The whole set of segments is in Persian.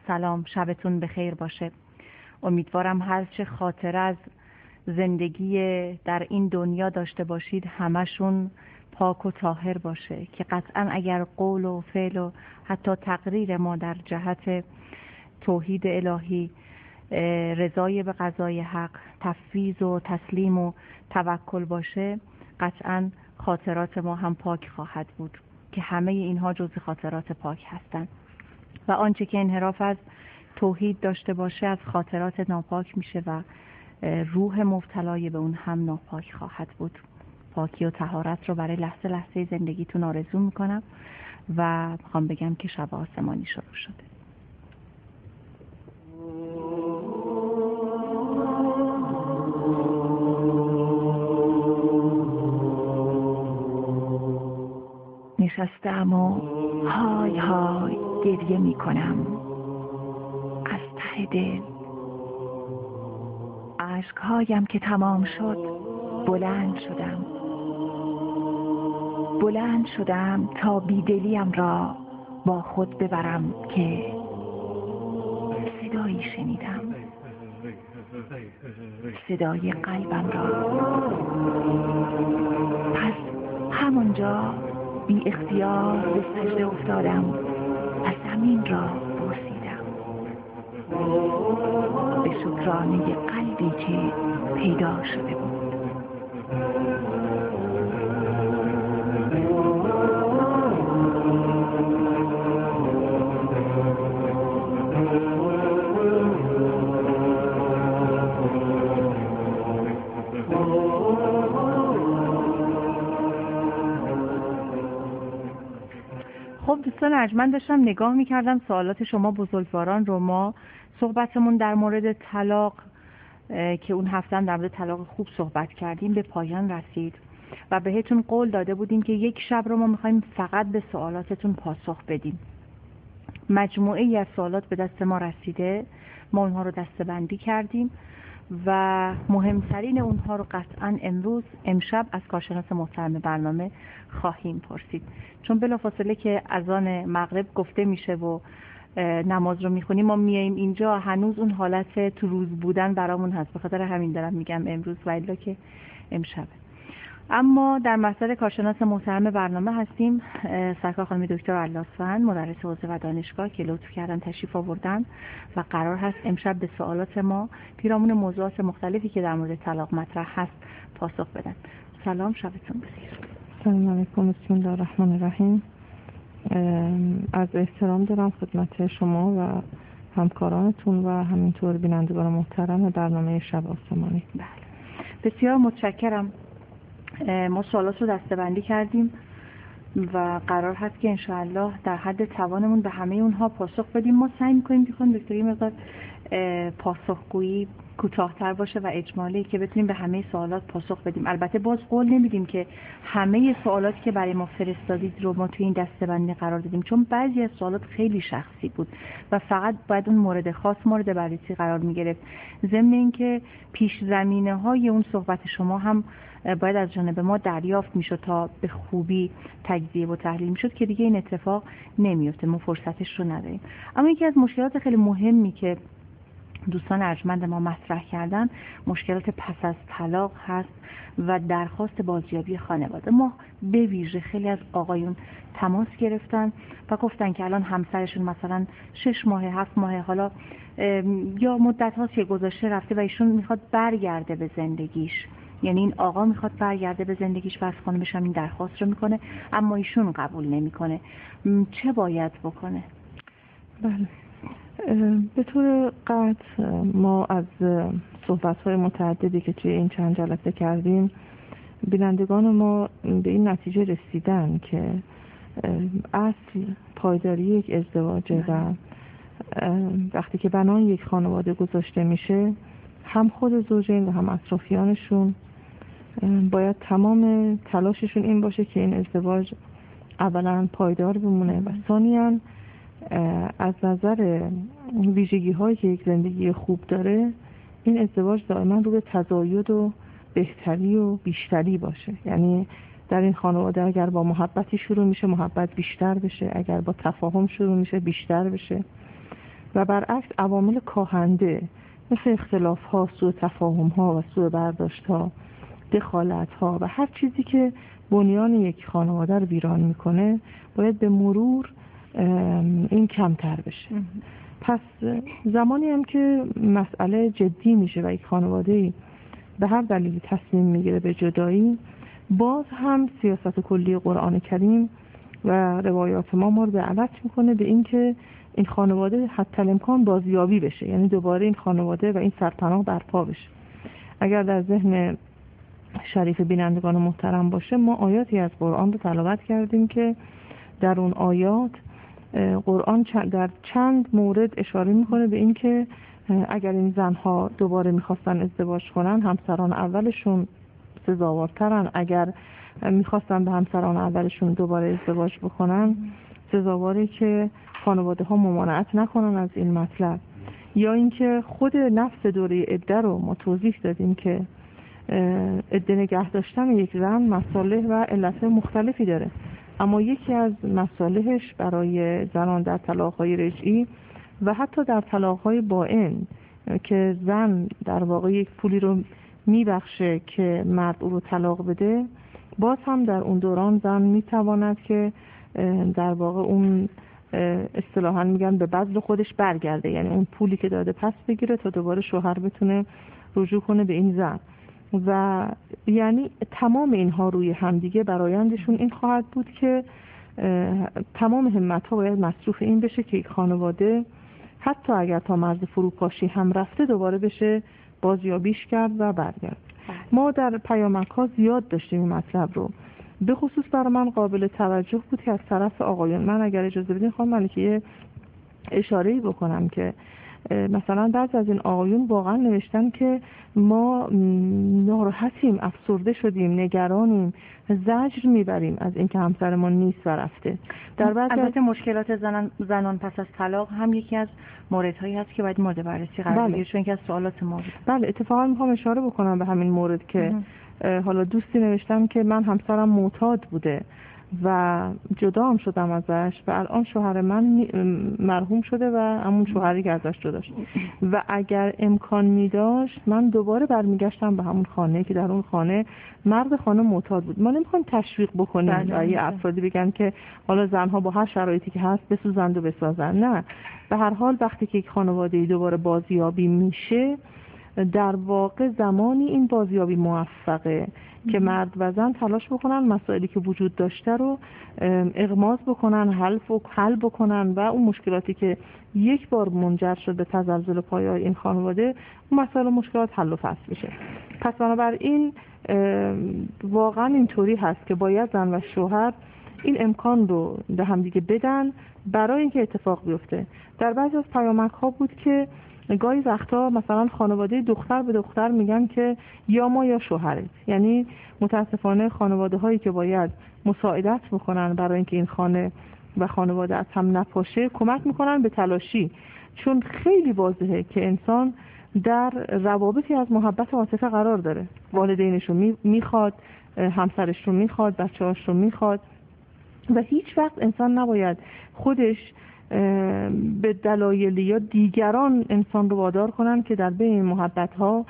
سلام، شبتون بخیر باشه. امیدوارم هرچه خاطر از زندگی در این دنیا داشته باشید همشون پاک و طاهر باشه، که قطعا اگر قول و فعل و حتی تقریر ما در جهت توحید الهی، رضای به قضای حق، تفویض و تسلیم و توکل باشه، قطعا خاطرات ما هم پاک خواهد بود، که همه اینها جزء خاطرات پاک هستند و آنچه که انحراف از توحید داشته باشه از خاطرات ناپاک میشه و روح مبتلای به اون هم ناپاک خواهد بود. پاکی و طهارت رو برای لحظه لحظه زندگیتون آرزو میکنم و میخوام بگم که شب آسمانی شروع شده. نشستم و های های گریه میکنم از ته دل. اشکهایم که تمام شد بلند شدم تا بیدلیم را با خود ببرم که صدایی شنیدم، صدای قلبم را. پس همونجا بی اختیار به سجده افتادم و زمین را بوسیدم به شکرانه قلبی که پیدا شده بود. خب دوستان ارجمند، داشتم نگاه میکردم سوالات شما بزرگواران رو. ما صحبتمون در مورد طلاق که اون هفته هم در مورد طلاق خوب صحبت کردیم به پایان رسید و بهتون قول داده بودیم که یک شب رو ما میخوایم فقط به سوالاتتون پاسخ بدیم. مجموعه ای از سوالات به دست ما رسیده، ما اونها رو دسته‌بندی کردیم و مهمترین اونها رو قطعاً امشب از کارشناس محترم برنامه خواهیم پرسید، چون بلافاصله که اذان مغرب گفته میشه و نماز رو میخونیم ما میاییم اینجا، هنوز اون حالت تو روز بودن برامون هست. به خاطر همین دارم میگم امروز و الا که امشبه. اما در مسئله کارشناس محترم برنامه هستیم، سرکار خانم دکتر علاسفند، مدرس حوزه و دانشگاه که لطف کردن تشریف آوردن و قرار هست امشب به سوالات ما پیرامون موضوعات مختلفی که در مورد طلاق مطرح هست پاسخ بدن. سلام، شبتون بخیر. سلام علیکم، بسم الله الرحمن الرحیم. از احترام دارم خدمت شما و همکارانتون و همینطور بینندگان محترم برنامه شب آسمانی. بله، بسیار متشکرم. ما سوالات رو دسته‌بندی کردیم و قرار هست که انشاءالله در حد توانمون به همه اونها پاسخ بدیم. ما سعی می‌کنیم که خانم دکتر مقدار پاسخگویی کوتاه‌تر باشه و اجمالی که بتونیم به همه سوالات پاسخ بدیم. البته باز قول نمیدیم که همه سوالاتی که برای ما فرستادید رو ما توی این دسته‌بندی قرار دادیم، چون بعضی از سوالات خیلی شخصی بود و فقط باید اون مورد خاص مورد بررسی قرار می‌گرفت. ضمن اینکه پیش زمینه‌های اون صحبت شما هم باید از جانب ما دریافت میشد تا به خوبی تجزیه و تحلیل میشد، که دیگه این اتفاق نمیفته، ما فرصتش رو نداریم. اما یکی از مشکلات خیلی مهمی که دوستان ارجمند ما مطرح کردن مشکلات پس از طلاق هست و درخواست بازیابی خانواده. ما به ویژه خیلی از آقایون تماس گرفتن و گفتن که الان همسرشون مثلا 6 ماه 7 ماه حالا یا مدت هاست که گذشته رفته و ایشون میخواد برگرده به زندگیش، یعنی این آقا میخواد برگرده به زندگیش و از خانمش هم این درخواست رو میکنه اما ایشون قبول نمیکنه. چه باید بکنه؟ بله، به طور قطع ما از صحبت‌های متعددی که توی این چند جلسه کردیم بینندگان ما به این نتیجه رسیدن که اصل پایداری یک ازدواجه و وقتی که بنای یک خانواده گذاشته میشه هم خود زوجین و هم اطرافیانشون باید تمام تلاششون این باشه که این ازدواج اولا پایدار بمونه و ثانیاً از نظر ویژگی هایی که یک زندگی خوب داره این ازدواج دائما رو به تزاید و بهتری و بیشتری باشه. یعنی در این خانواده اگر با محبتی شروع میشه محبت بیشتر بشه، اگر با تفاهم شروع میشه بیشتر بشه و برعکس عوامل کاهنده مثل اختلاف ها، سوء تفاهم ها و سوء برداشت ها، دخالت ها و هر چیزی که بنیان یک خانواده رو ویران میکنه باید به مرور این کمتر بشه. پس زمانی هم که مسئله جدی میشه و یک خانواده به هر دلیلی تصمیم میگیره به جدایی، باز هم سیاست کلی قرآن کریم و روایات ما رو دعوت میکنه به این که این خانواده حتی الامکان بازیابی بشه، یعنی دوباره این خانواده و این سرپناه برپا بشه. اگر در ذهن شریف بینندگان محترم باشه، ما آیاتی از قرآن رو تلاوت کردیم که در اون آیات قرآن در چند مورد اشاره میکنه به این که اگر این زنها دوباره میخواستن ازدواج کنن، همسران اولشون سزاوارترن. اگر میخواستن به همسران اولشون دوباره ازدواج بکنن، سزاواری که خانواده ها ممانعت نکنن از این مطلب. یا اینکه خود نفس دوره عده رو ما توضیح دادیم که عده نگه داشتن یک زن مصالح و علت مختلفی داره، اما یکی از مصالحش برای زنان در طلاق‌های رجعی و حتی در طلاق‌های بائن که زن در واقع یک پولی رو میبخشه که مرد او رو طلاق بده، باز هم در اون دوران زن میتواند که در واقع اون اصطلاحاً میگن به بذل خودش برگرده، یعنی اون پولی که داده پس بگیره تا دوباره شوهر بتونه رجوع کنه به این زن. و یعنی تمام اینها روی همدیگه برایندشون این خواهد بود که تمام همت‌ها باید مصروف این بشه که یک خانواده حتی اگر تا مرز فروپاشی هم رفته دوباره بشه بازیابیش کرد و برگرد. ما در پیامک‌ها زیاد داشتیم این مطلب رو. به خصوص برای من قابل توجه بود که از طرف آقایان، من اگر اجازه بدین خانم ملکه اشاره‌ای بکنم که مثلا بعضی از این آقایون واقعا نوشتن که ما ناراحتیم، افسرده شدیم، نگرانیم، زجر میبریم از اینکه همسرمان نیست و رفته. در البته مشکلات زنان پس از طلاق هم یکی از موردهایی هست که باید مورد بررسی قرار بگیره، چون یکی از سوالات ما بود. بله، اتفاقا میخوام اشاره بکنم به همین مورد که حالا دوستی نوشتم که من همسرم معتاد بوده و جدا هم شدم ازش و الان شوهر من مرحوم شده و همون شوهری که ازش جدا شد و اگر امکان می داشت من دوباره برمیگشتم به همون خانه که در اون خانه مرد خانه معتاد بود. ما نمیخوایم تشویق بکنیم و یه افرادی بگن که حالا زنها با هر شرایطی که هست بسوزند و بسازن. نه، به هر حال وقتی که یک خانواده دوباره بازیابی میشه، در واقع زمانی این بازیابی موفقه که مرد و زن تلاش بکنن مسائلی که وجود داشته رو اغماض بکنن، حل بکنن و اون مشکلاتی که یک بار منجر شد به تزلزل پایه‌های این خانواده، اون مسائل و مشکلات حل و فصل بشه. پس بنابراین واقعا اینطوری هست که باید زن و شوهر این امکان رو به هم دیگه بدن برای اینکه اتفاق بیفته. در بعضی از پیامک‌ها بود که گاهی وقتا مثلا خانواده دختر به دختر میگن که یا ما یا شوهرت، یعنی متاسفانه خانواده هایی که باید مساعدت بکنن برای اینکه این خانه و خانواده از هم نپاشه کمک میکنن به تلاشی، چون خیلی واضحه که انسان در روابطی از محبت و عاطفه قرار داره، والدینش رو میخواد، همسرش رو میخواد، بچه‌هاش رو میخواد و هیچ وقت انسان نباید خودش به دلایل یا دیگران انسان رو وادار کنن که در بین محبت ها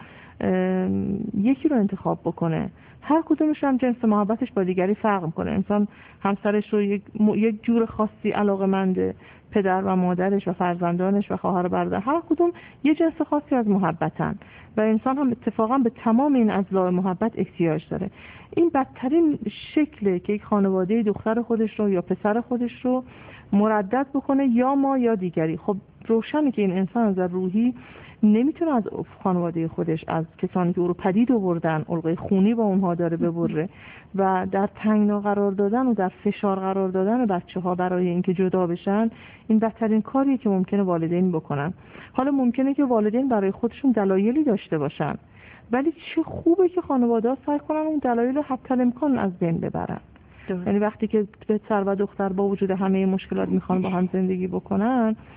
یکی رو انتخاب بکنه. هر کدومش هم جنس محبتش با دیگری فرق میکنه. انسان همسرش رو یک جور خاصی علاقه‌منده، پدر و مادرش و فرزندانش و خواهر و برادر هر کدوم یه جنس خاصی از محبتن و انسان هم اتفاقا به تمام این اضلاع محبت احتیاج داره. این بدترین شکله که یک خانواده دختر خودش رو یا پسر خودش رو مردد بکنه یا ما یا دیگری. خب روشنه که این انسان از روحی نمیتونه از خانواده خودش، از کسانی که او رو پدید آوردن، القه خونی با اونها داره ببره و در تنگنا قرار دادن و در فشار قرار دادن بچه‌ها برای اینکه جدا بشن، این بدترین کاریه که ممکنه والدین بکنن. حالا ممکنه که والدین برای خودشون دلایلی داشته باشن، ولی چه خوبه که خانواده‌ها سعی کنن اون دلایل رو حتی الامکان از بین ببرن. یعنی وقتی که پسر و دختر با وجود همه مشکلات میخوان با هم زندگی بکنن،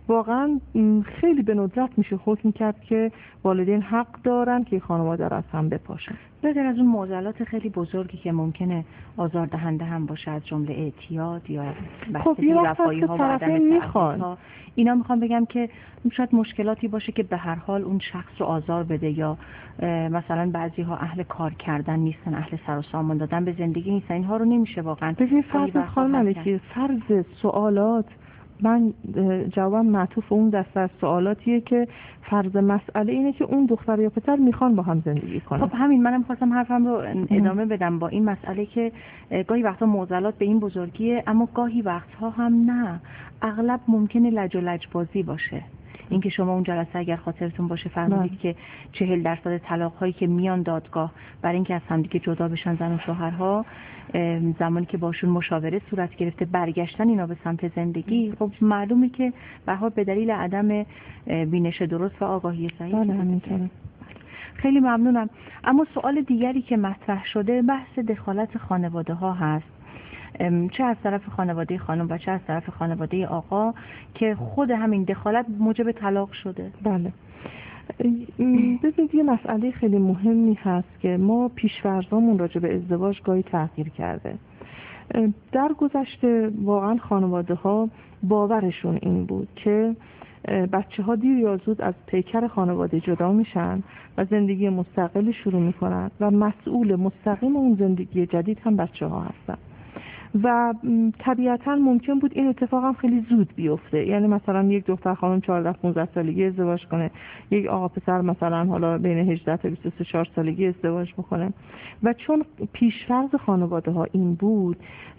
واقعا خیلی به ندرت میشه حکم کرد که والدین حق دارن که خانواده را از هم بپاشن. بغیر از اون معضلات خیلی بزرگی که ممکنه آزاردهنده هم باشه، از جمله اعتیاد یا بستگی رفاهی ها و عدم میخوان، اینا میخوام بگم که شاید مشکلاتی باشه که به هر حال اون شخص رو آزار بده، یا مثلا بعضی ها اهل کار کردن نیستن، اهل سر و سامان دادن به زندگی نیستن. اینها رو نمیشه واقعا. ببین فرض خانم ملکی، فرض سوالات، من جوابم معطوف اون دسته از سوالاتیه که فرض مسئله اینه که اون دختر یا پسر میخوان با هم زندگی کنن. خب همین، منم خواستم حرفم رو ادامه بدم با این مسئله که گاهی وقتا معضلات به این بزرگیه، اما گاهی وقتها هم نه، اغلب ممکنه لج و لجبازی باشه. اینکه شما اون جلسه اگر خاطرتون باشه فرمودید که 40% طلاق هایی که میان دادگاه برای اینکه از همدیگه جدا بشن زن و شوهرها، زمانی که باشون مشاوره صورت گرفته برگشتن اینا به سمت زندگی، خب معلومه که به هر حال به دلیل عدم بینش درست و آگاهی صحیح. همینطوره. خیلی ممنونم. اما سوال دیگری که مطرح شده بحث دخالت خانواده ها هست، چه از طرف خانواده خانم و چه از طرف خانواده آقا، که خود همین دخالت موجب طلاق شده. بله. ببینید یه مسئله خیلی مهمی هست که ما پیش‌فرضامون راجع به ازدواج گاهی تغییر کرده. در گذشته واقعا خانواده ها باورشون این بود که بچه ها دیر یا زود از پیکر خانواده جدا میشن و زندگی مستقلی شروع میکنن و مسئول مستقیم اون زندگی جدید هم بچه ها هستن و طبیعتاً ممکن بود این اتفاق هم خیلی زود بیفته. یعنی مثلا یک دختر خانم 14-15 سالگی ازدواج کنه، یک آقا پسر مثلا حالا بین 18 تا 23 سالگی ازدواج بکنه و چون پیشفرض خانواده ها این بود،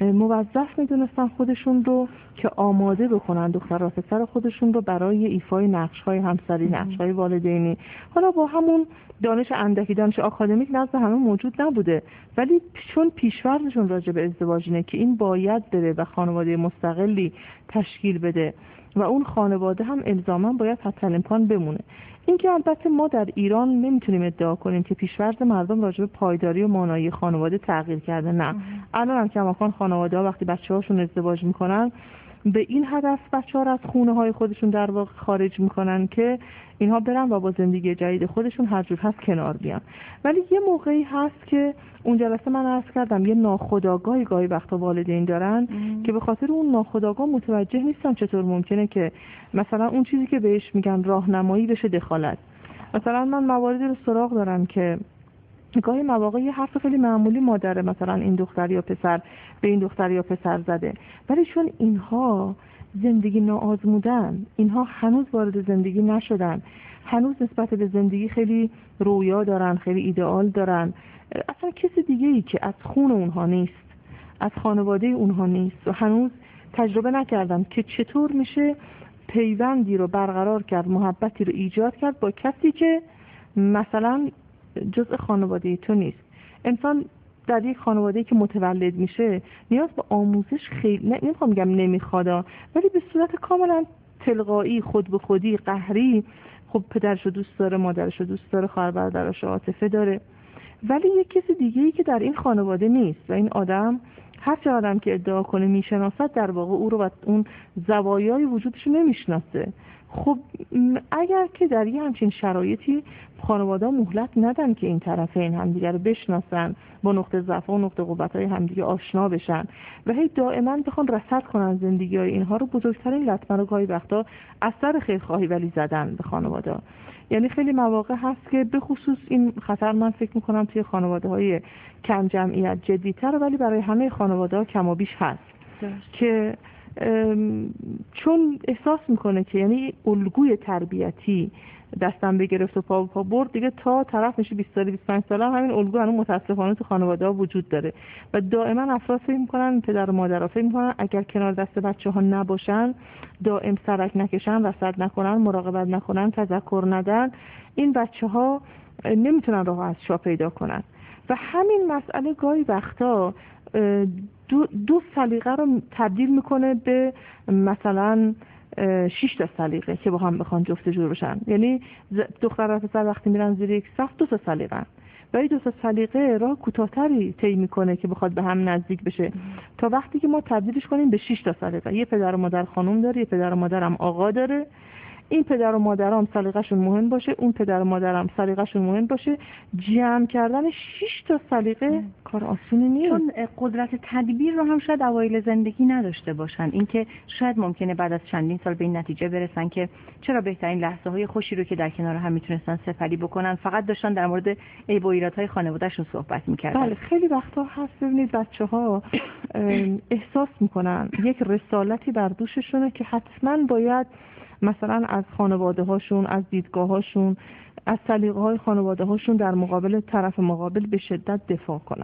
موظف میدونستن خودشون رو که آماده بکنن دختر و پسر خودشون رو برای ایفای نقش‌های همسری، نقش‌های والدینی. حالا با همون دانش اندکی، دانش آکادمیک نزد همه موجود نبوده، ولی چون پیش‌فرضشون راجع به ازدواج اینه که این باید بره و خانواده مستقلی تشکیل بده و اون خانواده هم الزاما باید حتی الامکان بمونه. این که البته ما در ایران نمیتونیم ادعا کنیم که پیش‌فرض مردم راجع به پایداری و مانایی خانواده تغییر کرده. نه، الان هم کماکان خانواده‌ها وقتی بچه‌هاشون ازدواج میکنن به این هدف بچه‌ها رو از خونه‌های خودشون در واقع خارج میکنن که اینها برن و با زندگی جدید خودشون هر جور هست کنار بیان. ولی یه موقعی هست که اون جلسه من عرض کردم یه ناخودآگاهی گاهی وقتا والدین دارن که به خاطر اون ناخودآگاه متوجه نیستن چطور ممکنه که مثلا اون چیزی که بهش میگن راهنمایی بشه دخالت. مثلا من مواردی رو سراغ دارم که گاهی مواقع یه حرف خیلی معمولی مادر مثلا این دختر یا پسر به این دختر یا پسر زده، ولی چون اینها زندگی ناآزمودن، اینها هنوز وارد زندگی نشدن، هنوز نسبت به زندگی خیلی رویا دارن، خیلی ایدئال دارن، اصلا کسی دیگه ای که از خون اونها نیست، از خانواده اونها نیست و هنوز تجربه نکردن که چطور میشه پیوندی رو برقرار کرد، محبتی رو ایجاد کرد با کسی که مثلا جزء خانواده تو نیست. انسان در یک خانواده که متولد میشه نیاز به آموزش خیلی نمیخوام بگم نمیخواد، ولی به صورت کاملا تلقایی، خود به خودی، قهری، خب پدرشو دوست داره، مادرشو دوست داره، خواهر برادرشو عاطفه داره، ولی یک کسی دیگه‌ای که در این خانواده نیست و این آدم هر چه آدم که ادعا کنه میشناسد در واقع او رو و اون زوایای وجودش نمیشناسه. خب اگر که در یه همچین شرایطی خانواده‌ها مهلت ندن که این طرفین همدیگه رو بشناسن، با نقطه ضعف و نقطه قوت‌های همدیگه آشنا بشن و هی دائما بخوان رصد کنن زندگی‌های اینها رو، بزرگترین لطمه رو گاهی وقتا از سر خیرخواهی ولی زدن به خانواده. یعنی خیلی مواقع هست که به خصوص این خطر من فکر می‌کنم توی خانواده‌های کم جمعیت جدی‌تر، ولی برای همه خانواده‌ها کم و بیش هست که چون احساس میکنه که یعنی الگوی تربیتی دستم بگرفت و پا برد دیگه، تا طرف میشه 20 سال 25 ساله همین الگو هنوز متاسفانه تو خانواده ها وجود داره و دائما افراد فکر میکنن، پدر و مادرها فکر میکنن اگر کنار دست بچه ها نباشن، دائم سرک نکشن، رصد نکنن، مراقبت نکنن، تذکر ندن، این بچه ها نمیتونن راه از شاه پیدا کنن و همین مسئله گاهی وقتا دو سلیقه رو تبدیل میکنه به مثلا 6 تا سلیقه که با هم بخوان جفت جور بشن. یعنی دختر و پسر وقتی میرن زیر یک صف 2 تا سلیقه ولی 2 تا سلیقه راه کوتاه‌تری طی میکنه که بخواد به هم نزدیک بشه تا وقتی که ما تبدیلش کنیم به 6 تا سلیقه. یه پدر و مادر خانم داره، یه پدر و مادرم آقا داره. این پدر و مادرام سلیقه‌شون مهم باشه، اون پدر و مادرم سلیقه‌شون مهم باشه. جمع کردن 6 تا سلیقه کار آسونی نیست. چون قدرت تدبیر رو هم شاید اوایل زندگی نداشته باشن. اینکه شاید ممکنه بعد از چندین سال به این نتیجه برسن که چرا بهترین لحظه‌های خوشی رو که در کنار هم میتونستن سپری بکنن فقط داشتن در مورد عیب و ایرادهای خانواده‌شون صحبت می‌کردن. بله، خیلی وقتا هست ببینید بچه‌ها احساس می‌کنن یک رسالتی بر دوششونه که حتما باید مثلا از خانواده هاشون، از دیدگاه هاشون، از سلیقه های خانواده هاشون در مقابل طرف مقابل به شدت دفاع کنن.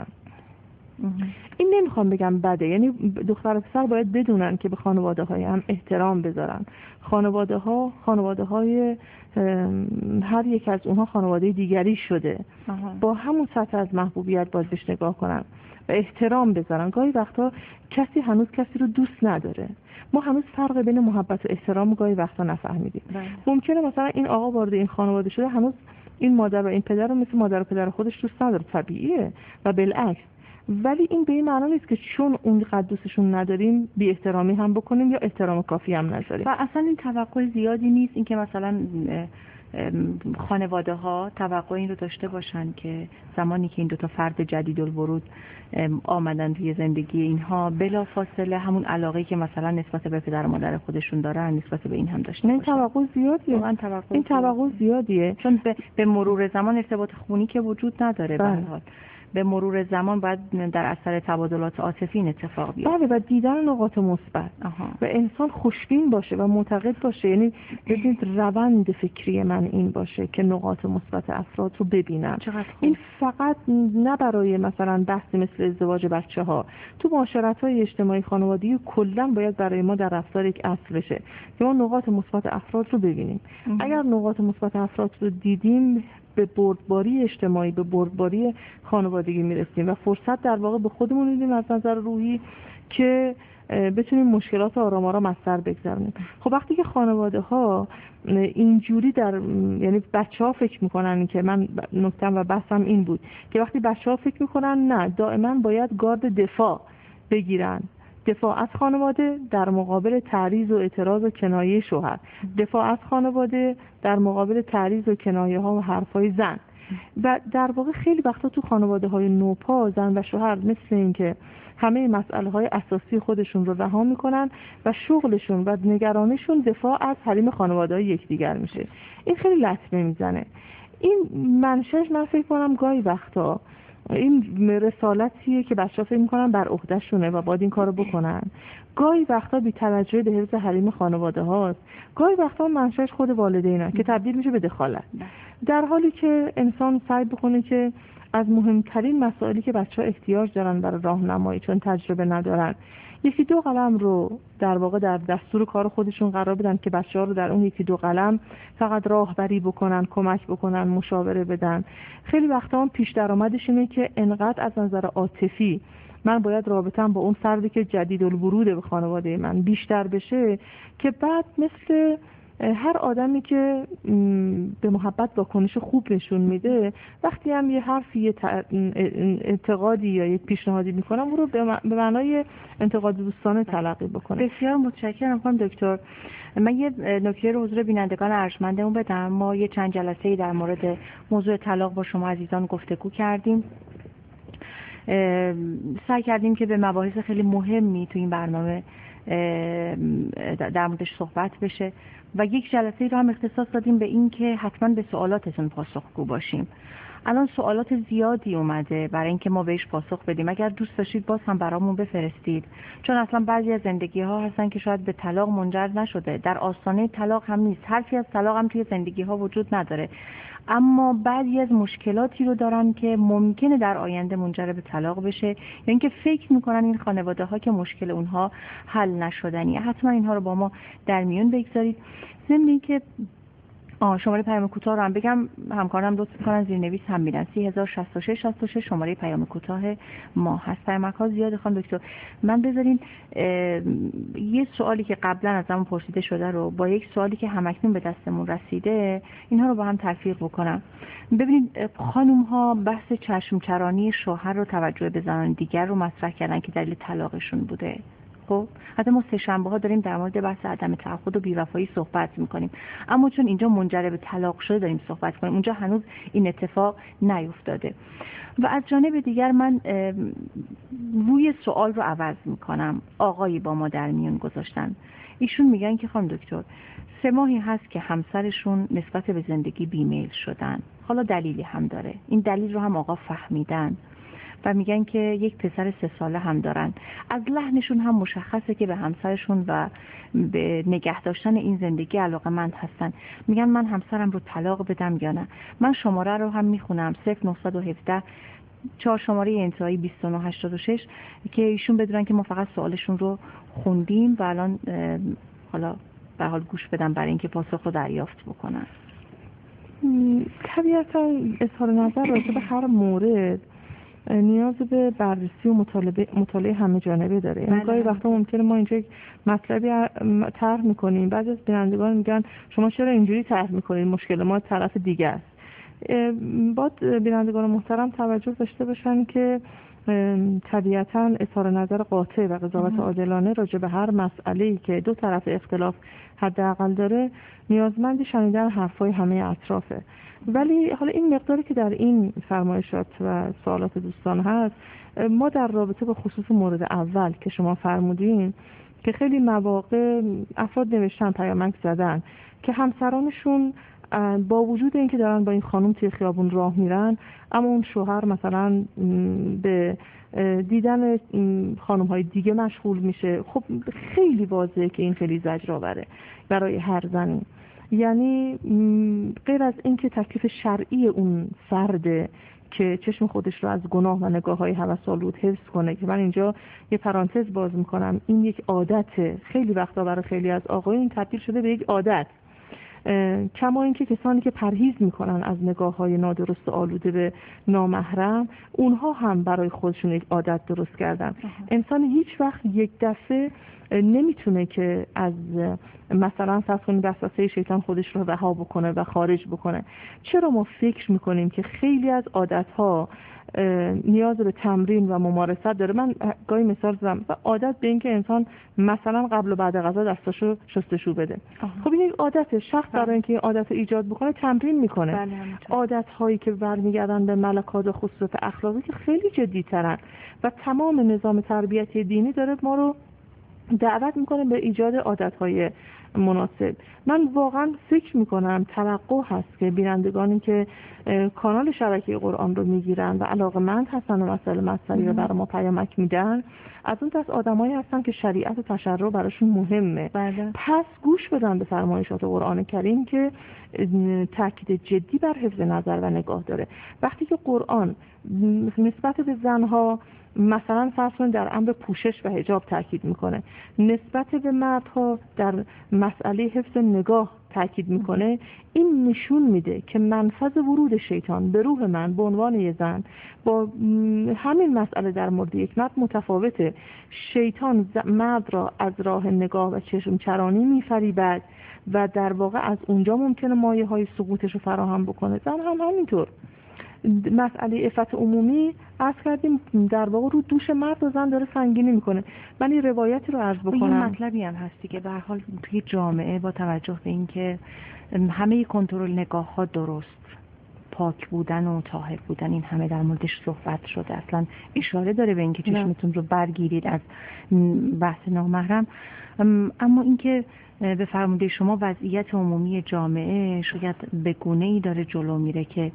این نمیخوام بگم بده، یعنی دختر و پسر باید بدونن که به خانواده های هم احترام بذارن. خانواده های هر یک از اونها خانواده دیگری شده. با همون سطح از محبوبیت باید بهش نگاه کنن و احترام بذارن. گاهی وقتا کسی هنوز کسی رو دوست نداره. ما هنوز فرق بین محبت و احترام گاهی وقتا نفهمیدیم. ممکنه مثلا این آقا وارد این خانواده شده هنوز این مادر و این پدر رو مثل مادر و پدر خودش دوست نداره، طبیعیه و بالعکس. ولی این به این معنا نیست که چون اون قد دوستشون نداریم بی احترامی هم بکنیم یا احترام کافی هم نذاریم. و اصلا این توقع زیادی نیست اینکه مثلا خانواده ها توقع این رو داشته باشن که زمانی که این 2 تا فرد جدید الورود آمدن توی زندگی اینها بلا فاصله همون علاقه‌ای که مثلا نسبت به پدر و مادر خودشون دارن نسبت به این هم داشته باشن. این توقع زیادیه. این توقع زیادیه چون به مرور زمان ارتباط خونی که وجود نداره. به هر حال به مرور زمان باید در اثر تبادلات عاطفی این اتفاق بیفته. بله، و دیدن نقاط مثبت و انسان خوشبین باشه و معتقد باشه. یعنی ببینید روند فکری من این باشه که نقاط مثبت افراد رو ببینم. این فقط نه برای مثلا بحث مثل ازدواج بچه‌ها، تو معاشرت‌های اجتماعی خانوادگی کلا باید برای ما در رفتار یک اصل بشه که ما نقاط مثبت افراد رو ببینیم. اگر نقاط مثبت افراد رو دیدیم به بردباری اجتماعی، به بردباری خانوادگی میرسیم و فرصت در واقع به خودمون میدیم از نظر روحی که بتونیم مشکلات آرام آرام از سر بگذرونیم. خب وقتی که خانواده ها اینجوری یعنی بچه‌ها فکر میکنن که من نکتم و بحثم این بود که وقتی بچه‌ها فکر میکنن نه دائما باید گارد دفاع بگیرن، دفاع از خانواده در مقابل تعریض و اعتراض و کنایه شوهر، دفاع از خانواده در مقابل تعریض و کنایه ها و حرفای زن. و در واقع خیلی وقتا تو خانواده های نوپا زن و شوهر مثل این که همه مسئله های اساسی خودشون رو رها میکنن و شغلشون و نگرانشون دفاع از حریم خانواده های یکدیگر میشه. این خیلی لطمه میزنه. این منشأش من فکر کنم گاهی وقتا این رسالتیه که بچه‌ها فکر می‌کنن بر عهده‌شونه و باید این کارو بکنن. گاهی وقتا بی توجهی به حفظ حریم خانواده هاست. گاهی وقتا منشأش خود والدینه که تبدیل میشه به دخالت. در حالی که انسان سعی بکنه که از مهمترین مسائلی که بچه‌ها احتیاج دارن برای راهنمایی چون تجربه ندارن 1-2 قلم رو در واقع در دستور کار خودشون قرار بدن که بچه‌ها رو در اون 1-2 قلم فقط راهبری بکنن، کمک بکنن، مشاوره بدن. خیلی وقتا هم پیش درآمدش اینه که انقدر از نظر عاطفی من باید رابطه‌ام با اون فردی که جدید الورود به خانواده من بیشتر بشه که بعد مثل هر آدمی که به محبت واکنش خوب نشون میده وقتی هم یه حرفی یه انتقادی یا یک پیشنهادی میکنم او رو به معنای انتقاد دوستانه تلقی بکنه. بسیار متشکرم خانم دکتر. من یه نکته رو حضور بینندگان ارجمندمون بدم. ما یه چند جلسه‌ای در مورد موضوع طلاق با شما عزیزان گفتگو کردیم. سعی کردیم که به مباحث خیلی مهمی تو این برنامه در موردش صحبت بشه و یک جلسه رو هم اختصاص دادیم به این که حتما به سوالاتتون پاسخگو باشیم. الان سوالات زیادی اومده برای اینکه ما بهش پاسخ بدیم. اگر دوست داشتید باز هم برامون بفرستید، چون اصلا بعضی از زندگی ها هستن که شاید به طلاق منجر نشده، در آستانه طلاق هم نیست، حرفی از طلاق هم توی زندگی ها وجود نداره، اما بعضی از مشکلاتی رو دارن که ممکنه در آینده منجر به طلاق بشه یا اینکه فکر میکنن این خانواده ها که مشکل اونها حل نشدنیه. حتما اینها رو با ما در میون بگذارید. ضمن اینکه شماره پیام کوتاه رو هم بگم، همکارم لطف می‌کنن زیرنویس هم میدن. 3066 شماره پیام کوتاه ما هست. پیامک‌ها زیاد خانم دکتر. من بذارین یه سوالی که قبلا ازمون پرسیده شده رو با یک سوالی که همکنون به دستمون رسیده اینها رو با هم تلفیق بکنم. ببینید خانم‌ها بحث چشمچرانی شوهر رو توجه به زنان دیگر رو مطرح کردن که دلیل طلاقشون بوده. خب حتی ما سه شنبه ها داریم در مورد بحث عدم تعهد و بی‌وفایی صحبت میکنیم، اما چون اینجا منجر به طلاق شده داریم صحبت کنیم، اونجا هنوز این اتفاق نیفتاده. و از جانب دیگر من روی سوال رو عوض میکنم. آقایی با ما در میون گذاشتن، ایشون میگن که خانم دکتر 3 ماهی هست که همسرشون نسبت به زندگی بیمیل شدن، حالا دلیلی هم داره، این دلیل رو هم آقا فهمیدن و میگن که یک پسر 3 ساله هم دارن. از لحنشون هم مشخصه که به همسرشون و به نگه داشتن این زندگی علاقه‌مند هستن. میگن من همسرم رو طلاق بدم یا نه. من شماره رو هم میخونم 0917 4 شماره انتهایی 2986 که ایشون بدونن که ما فقط سوالشون رو خوندیم و الان حالا به حال گوش بدم برای اینکه پاسخ رو دریافت بکنن. طبیعتا اظهار نظر راجع به هر مورد نیاز به بررسی و مطالعه همه جانبه داره. یعنی گاهی وقتا ممکنه ما اینجا یک مطلبی طرح میکنیم، بعضی از بینندگان میگن شما چرا اینجوری طرح میکنید، مشکل ما طرف دیگه است. باید بینندگان محترم توجه داشته باشن که طبیعتا اظهار نظر قاطع و قضاوت عادلانه راجع به هر مسئله‌ای که دو طرف اختلاف حداقل داره نیازمند شنیدن حرفای همه اطرافه. ولی حالا این مقداری که در این فرمایشات و سوالات دوستان هست، ما در رابطه به خصوص مورد اول که شما فرمودین که خیلی مواقع افراد نوشتن، پیامک زدن که همسرانشون با وجود اینکه دارن با این خانم توی خیابون راه میرن، اما اون شوهر مثلا به دیدن خانم‌های دیگه مشغول میشه. خب خیلی واضحه که این خیلی زجرآوره برای هر زنی. یعنی غیر از اینکه تکلیف شرعی اون فرده که چشم خودش رو از گناه و نگاه‌های هوس‌آلود حفظ کنه، که من اینجا یه پرانتز باز میکنم، این یک عادته. خیلی وقتا برای خیلی از آقایون تبدیل شده به یک عادت. کما اینکه کسانی که پرهیز میکنن از نگاه‌های نادرست و آلوده به نامحرم، اونها هم برای خودشون یک عادت درست کردن. انسان هیچ وقت یک دفعه نمیتونه که از مثلا فرض کنید وسوسه شیطان خودش رو رها بکنه و خارج بکنه. چرا ما فکر میکنیم که خیلی از عادت‌ها نیاز به تمرین و ممارست داره؟ من گاهی مثال زدم و عادت به این که انسان مثلا قبل و بعد غذا دستاشو شستشو بده. خب این یک عادته. شخص برای اینکه این عادت ایجاد بکنه تمرین میکنه. عادت‌هایی که برمیگردن به ملکات و خصوصیات اخلاقی که خیلی جدی‌ترن و تمام نظام تربیتی دینی داره ما رو دعوت میکنه به ایجاد عادت‌های مناسب. من واقعا فکر میکنم توقع هست که بینندگانی که کانال شبکه قرآن رو میگیرن و علاقه‌مند هستن و مسائل رو برای ما پیامک میدن، از اون دست آدمایی هستن که شریعت و تشریع براشون مهمه. پس گوش بدن به فرمایشات قرآن کریم که تاکید جدی بر حفظ نظر و نگاه داره. وقتی که قرآن نسبت به زنها مثلا فرض کنید در امر پوشش و حجاب تاکید میکنه، نسبت به مردها در مسئله حفظ نگاه تاکید میکنه، این نشون میده که منفذ ورود شیطان به روح من به عنوان یه زن با همین مسئله در مورد یک مرد متفاوته. شیطان مرد را از راه نگاه و چشم چرانی میفریبد و در واقع از اونجا ممکنه مایه های سقوطش رو فراهم بکنه. زن هم همینطور. مسئله عفت عمومی عرض کردیم در واقع رو دوش مرد و زن داره سنگینی میکنه. من این روایتی رو عرض بکنم. این مطلبی هم هستی که به هر حال توی جامعه با توجه به اینکه همه کنترل نگاه ها درست، پاک بودن و طاهر بودن، این همه در موردش صحبت شده، اصلا اشاره داره به اینکه چشمتون رو برگیرید از بحث نامحرم، اما اینکه به فرموده شما وضعیت عمومی جامعه شاید به گونه‌ای داره جلو میره که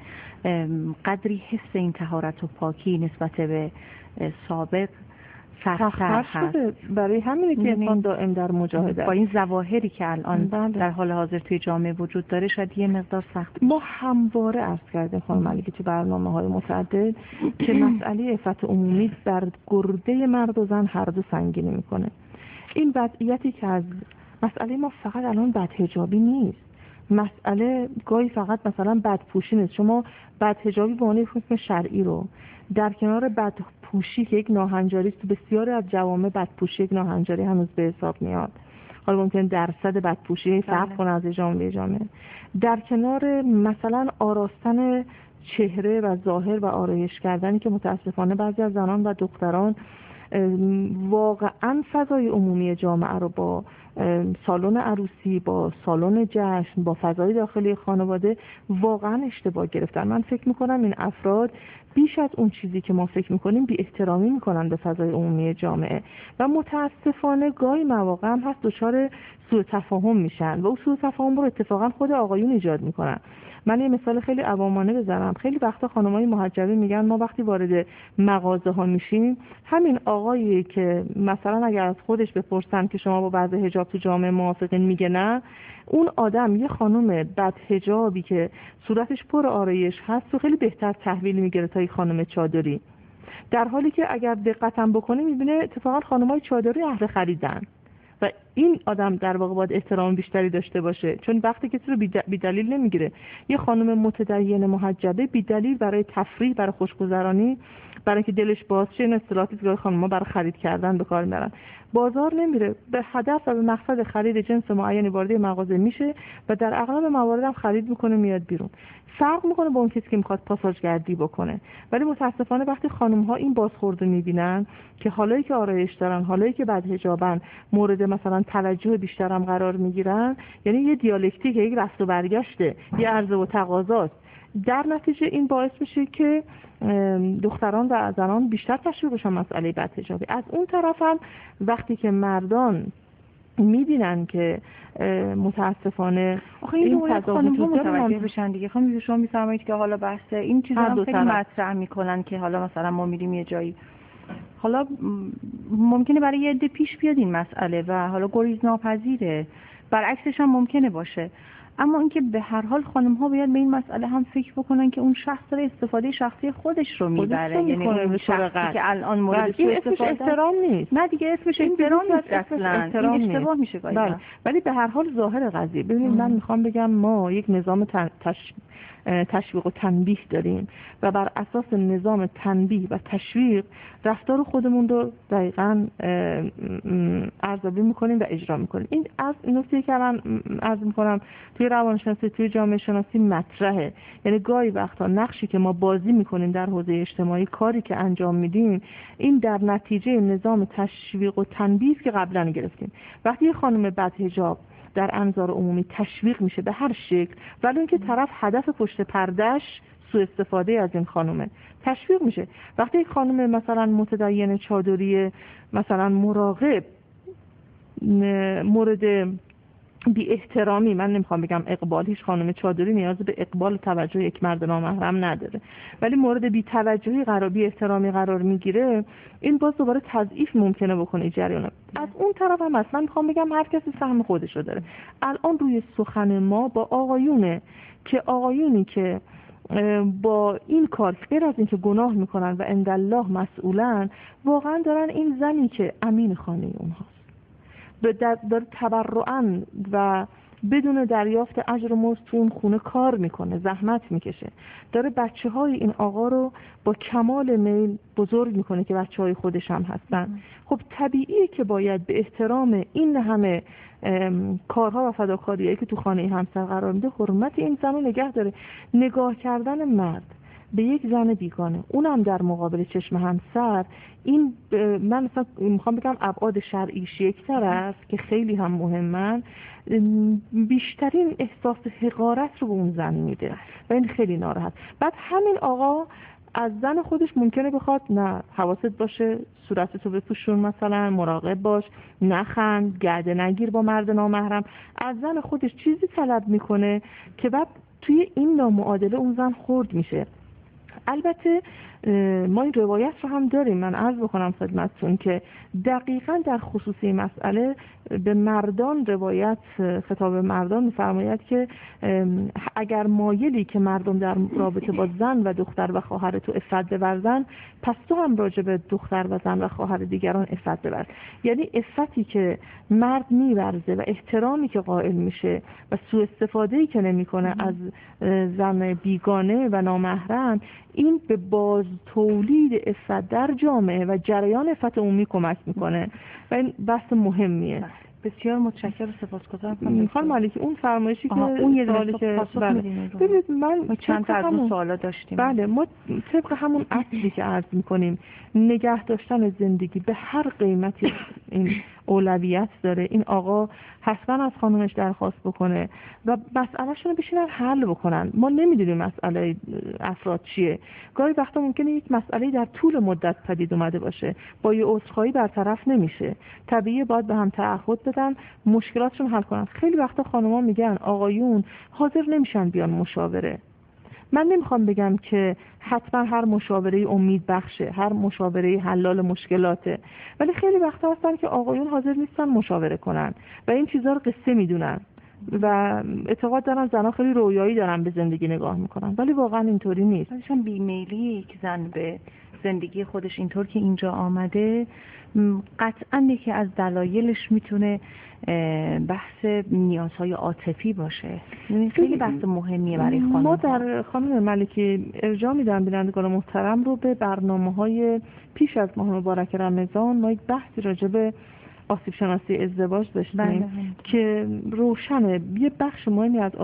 قدری حس این طهارت و پاکی نسبت به سابق سخت‌تر هست. برای همینه که انسان دائم در مجاهده با این ظواهری که الان در حال حاضر توی جامعه وجود داره شاید یه مقدار سخت. ما همواره عرض کردیم خانم ملکه تو برنامه‌های متعدد که مسئله عفت عمومی در گرده مرد و زن هر دو سنگینی میکنه. این وضعیتی که از مسئله ما فقط الان بدحجابی نیست، مسئله گاهی فقط مثلا بدپوشی نیست. شما بدحجابی به عنوان حکم شرعی رو در کنار بدپوشی که یک ناهنجاری است، بسیاری از جوامع بدپوشی یک ناهنجاری هنوز به حساب میاد، حالا ممکن درصد بدپوشی فرق کنه از جامعه به جامعه، در کنار مثلا آراستن چهره و ظاهر و آرایش کردنی که متاسفانه بعضی از زنان و دختران واقعا فضای عمومی جامعه رو با سالن عروسی، با سالن جشن، با فضای داخلی خانواده واقعا اشتباه گرفتن. من فکر میکنم این افراد بیش از اون چیزی که ما فکر میکنیم بی احترامی میکنن به فضای عمومی جامعه و متاسفانه گاهی مواقع هم هست دچار سوء تفاهم میشن و اون سوء تفاهم رو اتفاقا خود آقایون ایجاد میکنن. من یه مثال خیلی عوامانه بزنم. خیلی وقتا خانمای محجبه میگن ما وقتی وارد مغازه ها میشیم، همین آقایی که مثلا اگر از خودش بپرسن که شما با وضع حجاب تو جامعه موافقین، میگه نه، اون آدم یه خانم بد حجابی که صورتش پر آرایش هست و خیلی بهتر تحویل میگیره تا یک خانم چادری، در حالی که اگر دقتم بکنه میبینه اتفاقا خانمای چادری اهل خریدن و این آدم در واقع باید احترام بیشتری داشته باشه، چون وقتی کسی رو بی دلیل نمیگیره. یه خانم متدین محجبه بی دلیل برای تفریح، برای خوشگذرانی، برای اینکه دلش باز شه، این اصطلاحاتی که خانم‌ها برای خرید کردن به کار میبرن، بازار نمیره، به هدف و به مقصد خرید جنس معینی وارد مغازه میشه و در اغلب موارد هم خرید میکنه میاد بیرون. فرق میکنه با اون کسی که میخواد پاساژگردی بکنه. ولی متاسفانه وقتی خانم‌ها این بازخورد رو میبینن که حالایی که آرایش دارن، حالایی که بدحجابن، مورد مثلا توجه بیشتر هم قرار میگیرن، یعنی یه دیالکتیک، یک رفت و برگشته، یه عرضه و تقاضاست. در نتیجه این باعث میشه که دختران و زنان بیشتر تشویق بشن مسئله بدحجابی. از اون طرف هم وقتی که مردان میبینن که متاسفانه این خانم‌ها متوجه بشن دیگه. خانم شما میفرمایید که حالا بحث این چیزا هم خیلی مطرح میکنن که حالا مثلا ما میریم یه جایی، حالا ممکنه برای یه عده پیش بیاد این مسئله و حالا گریز ناپذیره، برعکسش هم ممکنه باشه، اما اینکه به هر حال خانم‌ها باید به این مسئله هم فکر بکنن که اون شخص داره استفاده شخصی خودش رو میبره، یعنی اون شخصی که الان مورد سوء استفاده احترام نیست. نه دیگه اسمش احترام نیست اصلا، این اشتباه میشه بله. ولی به هر حال ظاهر قضیه، ببینید من میخوام بگم ما یک نظام تشویق و تنبیه داریم و بر اساس نظام تنبیه و تشویق رفتار خودمون رو دقیقاً ارزیابی میکنیم و اجرا میکنیم. این از نکته که من عرض میکنم توی روانشناسی، توی جامعه شناسی مطرحه. یعنی گاهی وقتا نقشی که ما بازی میکنیم در حوزه اجتماعی، کاری که انجام میدیم، این در نتیجه نظام تشویق و تنبیه که قبلا گرفتیم. وقتی یه خانم بدحجاب در انظار عمومی تشویق میشه به هر شکل، ولی اینکه طرف هدف پشت پردهش سوء استفاده از این خانومه، تشویق میشه. وقتی یک خانم مثلا متدین چادری مثلا مراقب مورد بی احترامی، من نمیخوام بگم اقبال، هیچ خانم چادری نیاز به اقبال و توجه یک مرد نامحرم نداره، ولی مورد بی توجهی بی احترامی قرار میگیره، این باز دوباره تضعیف ممکنه بکنه جریان. از اون طرف هم اصلا میخوام بگم هر کسی سهم خودشو داره. الان روی سخن ما با آقایونی که با این کار غیر از اینکه گناه میکنن و عندالله مسئولن، واقعا دارن این زنی که امین خانه اونهاست داره تبرعاً و بدون دریافت اجر و مزد تو اون خونه کار میکنه، زحمت میکشه، داره بچه‌های این آقا رو با کمال میل بزرگ میکنه که بچه‌های خودش هم هستن. خب طبیعیه که باید به احترام این همه کارها و فداکاریایی که تو خانه همسر قرار میده حرمت این زن رو نگه داره. نگاه کردن مرد به یک زن بیگانه، اونم در مقابل چشم همسر، این من مثلا میخوام بگم ابعاد شرعیش یکتر است که خیلی هم مهمن، بیشترین احساس حقارت رو به اون زن میده و این خیلی ناراحت. بعد همین آقا از زن خودش ممکنه بخواد نه حواست باشه صورتتو بپوشون، مثلا مراقب باش، نخند، گرده نگیر با مرد نامحرم، از زن خودش چیزی طلب میکنه که بعد توی این نامعادله اون زن خرد میشه. البته ما این روایت رو هم داریم، من عرض بکنم خدمتتون که دقیقاً در خصوصی مسئله به مردان روایت خطاب مردان می‌فرماید که اگر مایلی که مردم در رابطه با زن و دختر و خواهر تو عفت بورزن، پس تو هم راجع به دختر و زن و خواهر دیگران عفت بورز. یعنی عفتی که مرد می‌ورزه و احترامی که قائل میشه و سوء استفاده‌ای که نمی‌کنه از زن بیگانه و نامحرم، این به باز تولید عفت در جامعه و جریان عفت عمومی کمک میکنه و این بحث مهمیه. بسیار متشکرم و سپاسگزارم. خانم مالکی اون فرمایشی که اون یه سوالی که ببینید من چند تا از اون سوالا داشتیم. بله، ما طبق همون اصلی که عرض میکنیم نگه داشتن زندگی به هر قیمتی این اولویت داره. این آقا حتما از خانومش درخواست بکنه و مسئلهشون رو بشینن حل بکنن. ما نمیدونیم مسئله افراد چیه. گاهی وقتا ممکنه یک مسئله در طول مدت پدید اومده باشه، با یه عذرخواهی برطرف نمیشه. طبیعیه باید به هم تعهد بدن، مشکلاتشون حل کنن. خیلی وقتا خانوما میگن آقایون حاضر نمیشن بیان مشاوره. من نمیخوام بگم که حتما هر مشاوره امید بخشه، هر مشاوره حلال مشکلاته، ولی خیلی وقتا هستن که آقایون حاضر نیستن مشاوره کنن و این چیزها رو قصه میدونن و اعتقاد دارن زنها خیلی رویایی دارن به زندگی نگاه میکنن، ولی واقعا اینطوری نیست. خودشون بیمیلی که زن به زندگی خودش اینطور که اینجا آمده، قطعا یکی از دلایلش میتونه بحث نیازهای عاطفی باشه. یعنی خیلی بحث مهمیه برای خانم. ما در خانم ملکی ارجاع میدم بینندگان محترم رو به برنامه‌های پیش از ماه مبارک رمضان. ما یک بحثی راجع به آسیب شناسی ازدواج داشتیم که روشنه یه بخش مهمی از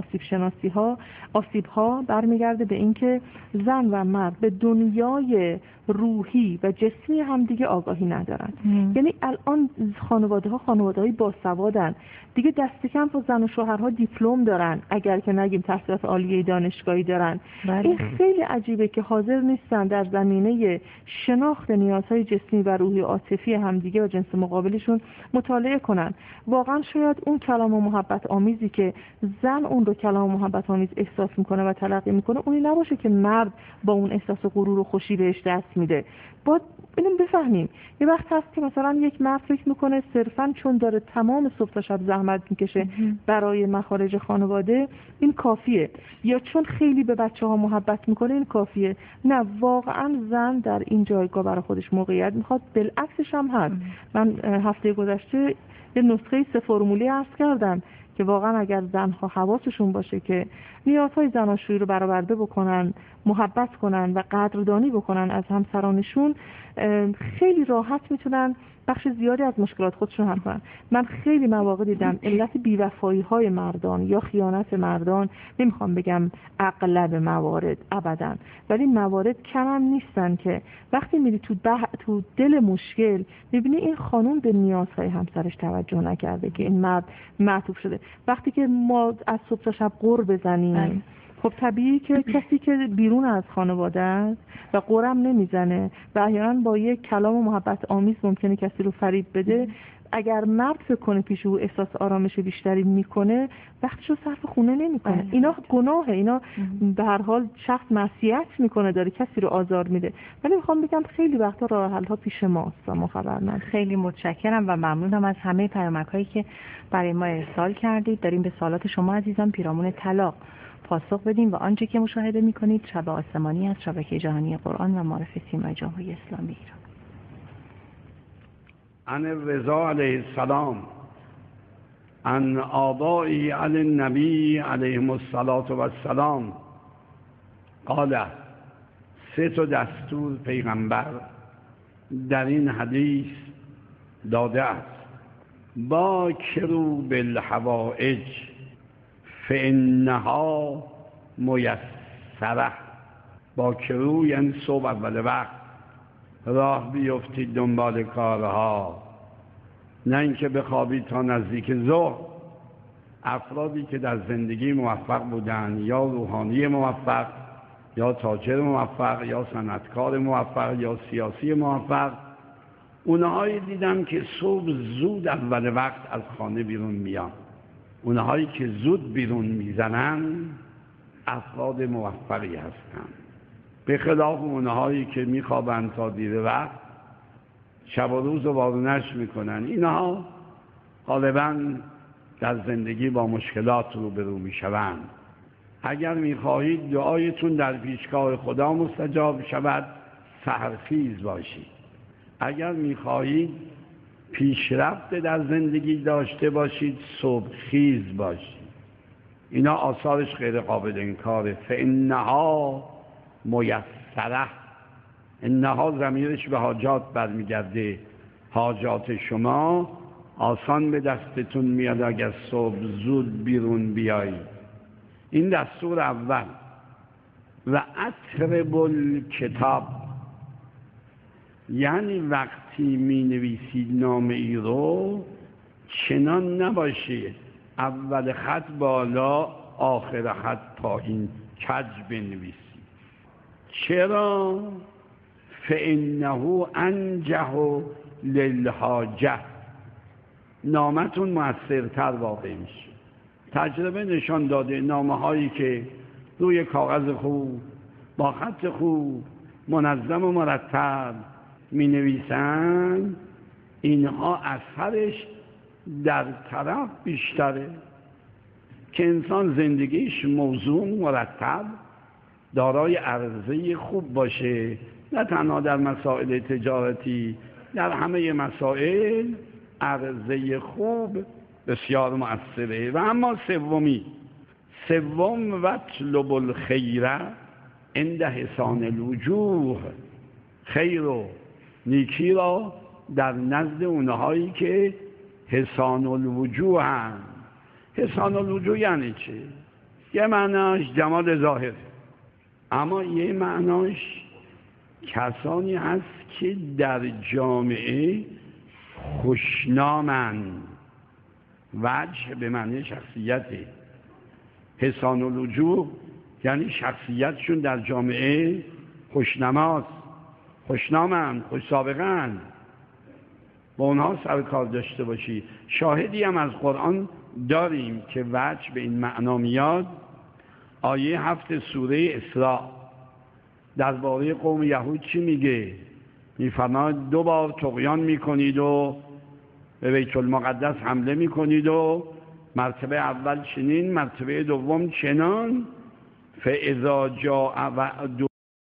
آسیب ها برمیگرده به اینکه زن و مرد به دنیای روحی و جسمی هم دیگه آگاهی ندارن. یعنی الان خانواده‌های باسوادن دیگه، دست کم با زن و شوهرها دیپلم دارن، اگر که نگیم تحصیلات عالیه دانشگاهی دارن. این خیلی عجیبه که حاضر نیستن در زمینه شناخت نیازهای جسمی و روحی عاطفی همدیگه و جنس مقابلشون مطالعه کنن. واقعا شاید اون کلام و محبت آمیزی که زن اون رو کلام و محبت آمیز احساس میکنه و تلقی میکنه اونی نباشه که مرد با اون احساس غرور و خوشی بهش دست میده. باید اینو بفهمیم. یه وقت هست که مثلا یک مرد فکر میکنه صرفاً چون داره تمام صبح تا شب زحمت میکشه برای مخارج خانواده این کافیه، یا چون خیلی به بچه‌ها محبت میکنه این کافیه. نه، واقعاً زن در این جایگاه برای خودش موقعیت میخواد. بالعکسش هم هست. من هفته گذشته یه نسخه 3 فرمولی عرض کردم که واقعا اگر زنها حواسشون باشه که نیازهای زناشویی رو برآورده بکنن، محبت کنن و قدردانی بکنن از همسرانشون، خیلی راحت میتونن بخش زیادی از مشکلات خودشون حل کنن. من خیلی مواقع دیدم علت بی‌وفایی‌های مردان یا خیانت مردان، نمیخوام بگم اغلب موارد ابداً، ولی موارد کم هم نیستن که وقتی میری تو دل مشکل میبینی این خانوم به نیازهای همسرش توجه نکرده که این مرد معطوف شده. وقتی که ما از صبح تا شب غر بزنیم، خب طبیعی که کسی که بیرون از خانواده است و قرم نمیزنه و احیانا با یک کلام و محبت آمیز ممکنه کسی رو فریب بده، اگر مرد فکر کنه پیش او احساس آرامش بیشتری میکنه، وقتشو صرف خونه نمیکنه. اینا گناهه، اینا به هر حال شخص معصیت میکنه، داره کسی رو آزار میده. ولی میخوام بگم خیلی وقتا راه حل ها پیش ماست و ما خبر نداریم. خیلی متشکرم و ممنونم از همه پیامک‌هایی که برای ما ارسال کردید. داریم به سوالات شما عزیزان پیرامون طلاق پاسخ بدیم و آنچه که مشاهده می‌کنید شب آسمانی از شبکه جهانی قرآن و معارف سیمای جمهوری اسلامی ایران. عن الرضا علیه السلام عن آبائی علی النبی علیهم السلام قال 3 دستور پیغمبر در این حدیث داده است: باکروا بالحوائج فانها میسره. باکروا یعنی صبح اول وقت راه بیفتید دنبال کارها، نه اینکه بخوابید تا نزدیک ظهر. افرادی که در زندگی موفق بودن، یا روحانی موفق، یا تاجر موفق، یا صنعتکار موفق، یا سیاسی موفق، اونهایی دیدم که صبح زود اول وقت از خانه بیرون میان. اونهایی که زود بیرون میزنن افراد موفقی هستن. به خلاف اونهایی که میخوابند تا دیر وقت، شب و روز رو وارونش میکنن. اینها غالبا در زندگی با مشکلات روبرو میشوند. اگر میخواهید دعایتون در پیشگاه خدا مستجاب شود، سحرخیز باشید. اگر میخواهید پیشرفت در زندگی داشته باشید، صبحخیز باشید. اینا آثارش غیر قابل انکاره. فانها میسره، انها ضمیرش به حاجات برمیگرده. حاجات شما آسان به دستتون میاد اگر صبح زود بیرون بیایید. این دستور اول. و اطرب الکتاب، یعنی وقتی می نویسید نامه ای رو، چنان نباشه اول خط بالا آخر خط پایین کج بنویسید. چرا؟ فانه انجح للحاجه، نامتون مؤثرتر واقع میشه. تجربه نشان داده نامه هایی که روی کاغذ خوب با خط خوب منظم و مرتب می نویسن، اینها اثرش در طرف بیشتره که انسان زندگیش موزون، مرتب، دارای عرضه خوب باشه، نه تنها در مسائل تجارتی، در همه مسائل عرضه خوب بسیار مؤثره. و اما سوم وطلب الخیر عند حسان الوجوه، خیر و نیکی را در نزد اونهایی که حسان الوجوه هستند. حسان الوجوه یعنی چه؟ یه معناش جمال ظاهر، اما یه معناش کسانی هست که در جامعه خوشنامند. وجه به معنی شخصیته. حسان الوجوه یعنی شخصیتشون در جامعه خوشنماست، خوشنامند، خوش سابقه‌اند. با اونها سر کار داشته باشی. شاهدی هم از قرآن داریم که وجه به این معنا میاد. آیه 7 سوره اسراء درباره قوم یهود چی میگه؟ میفرماید 2 بار طغیان میکنید و به بیت المقدس حمله میکنید و مرتبه اول چنین، مرتبه دوم چنان. فاذا جاء وعد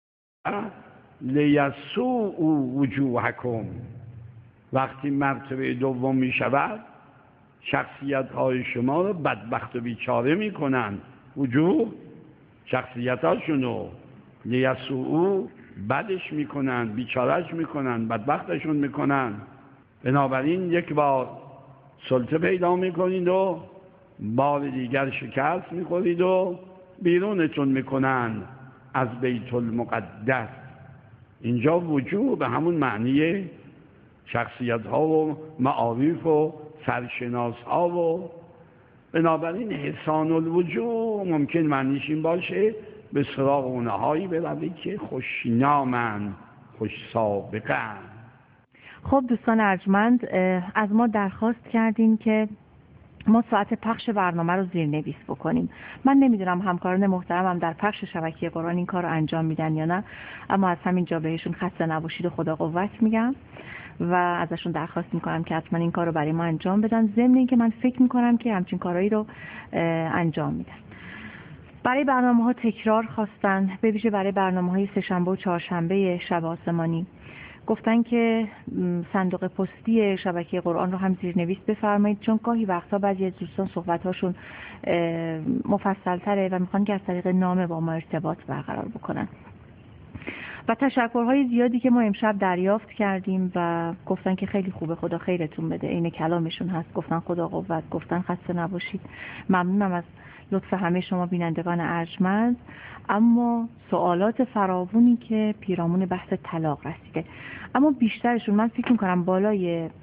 لیسوء وجوهکم، وقتی مرتبه دوم میشود شخصیت های شما رو بدبخت و بیچاره میکنن. وجوه شخصیت هاشونو، لیسوء بدش میکنن، بیچارهش میکنن، بدبختشون میکنن. بنابراین یک بار سلطه پیدا میکنید و بار دیگر شکست میخورید و بیرونتون میکنن از بیت المقدس. اینجا وجوه به همون معنی شخصیت ها و معارف و سرشناس ها و بنابراین حسان الوجوه ممکن معنیش این باشه به سراغ اونهایی بروید که خوشنامن، خوش سابقه‌اند. خب دوستان ارجمند، از ما درخواست کردین که ما ساعت پخش برنامه رو زیرنویس بکنیم. من نمیدونم همکاران محترمم در پخش شبکه قرآن این کار رو انجام میدن یا نه، اما از همین جا بهشون خسته نباشید و خدا قوت میگم و ازشون درخواست میکنم که حتما این کار رو برای ما انجام بدن، ضمن اینکه من فکر میکنم که همچین کارهایی رو انجام میدن. برای برنامه‌ها تکرار خواستن، به ویژه برای برنامه‌های سه‌شنبه و چهارشنبه شب آسمانی. گفتن که صندوق پستی شبکه قرآن رو هم زیرنویس بفرمایید، چون گاهی وقتا بعضی از دوستان صحبت‌هاشون مفصل‌تره و میخوان که از طریق نامه با ما ارتباط برقرار بکنن. و تشکرهای زیادی که ما امشب دریافت کردیم و گفتن که خیلی خوبه، خدا خیرتون بده. این کلامشون هست، گفتن خدا قوت، گفتن خسته نباشید. ممنونم از لطف همه شما بینندگان ارجمند. اما سوالات فراوانی که پیرامون بحث طلاق رسیده، اما بیشترشون من فکر میکنم بالای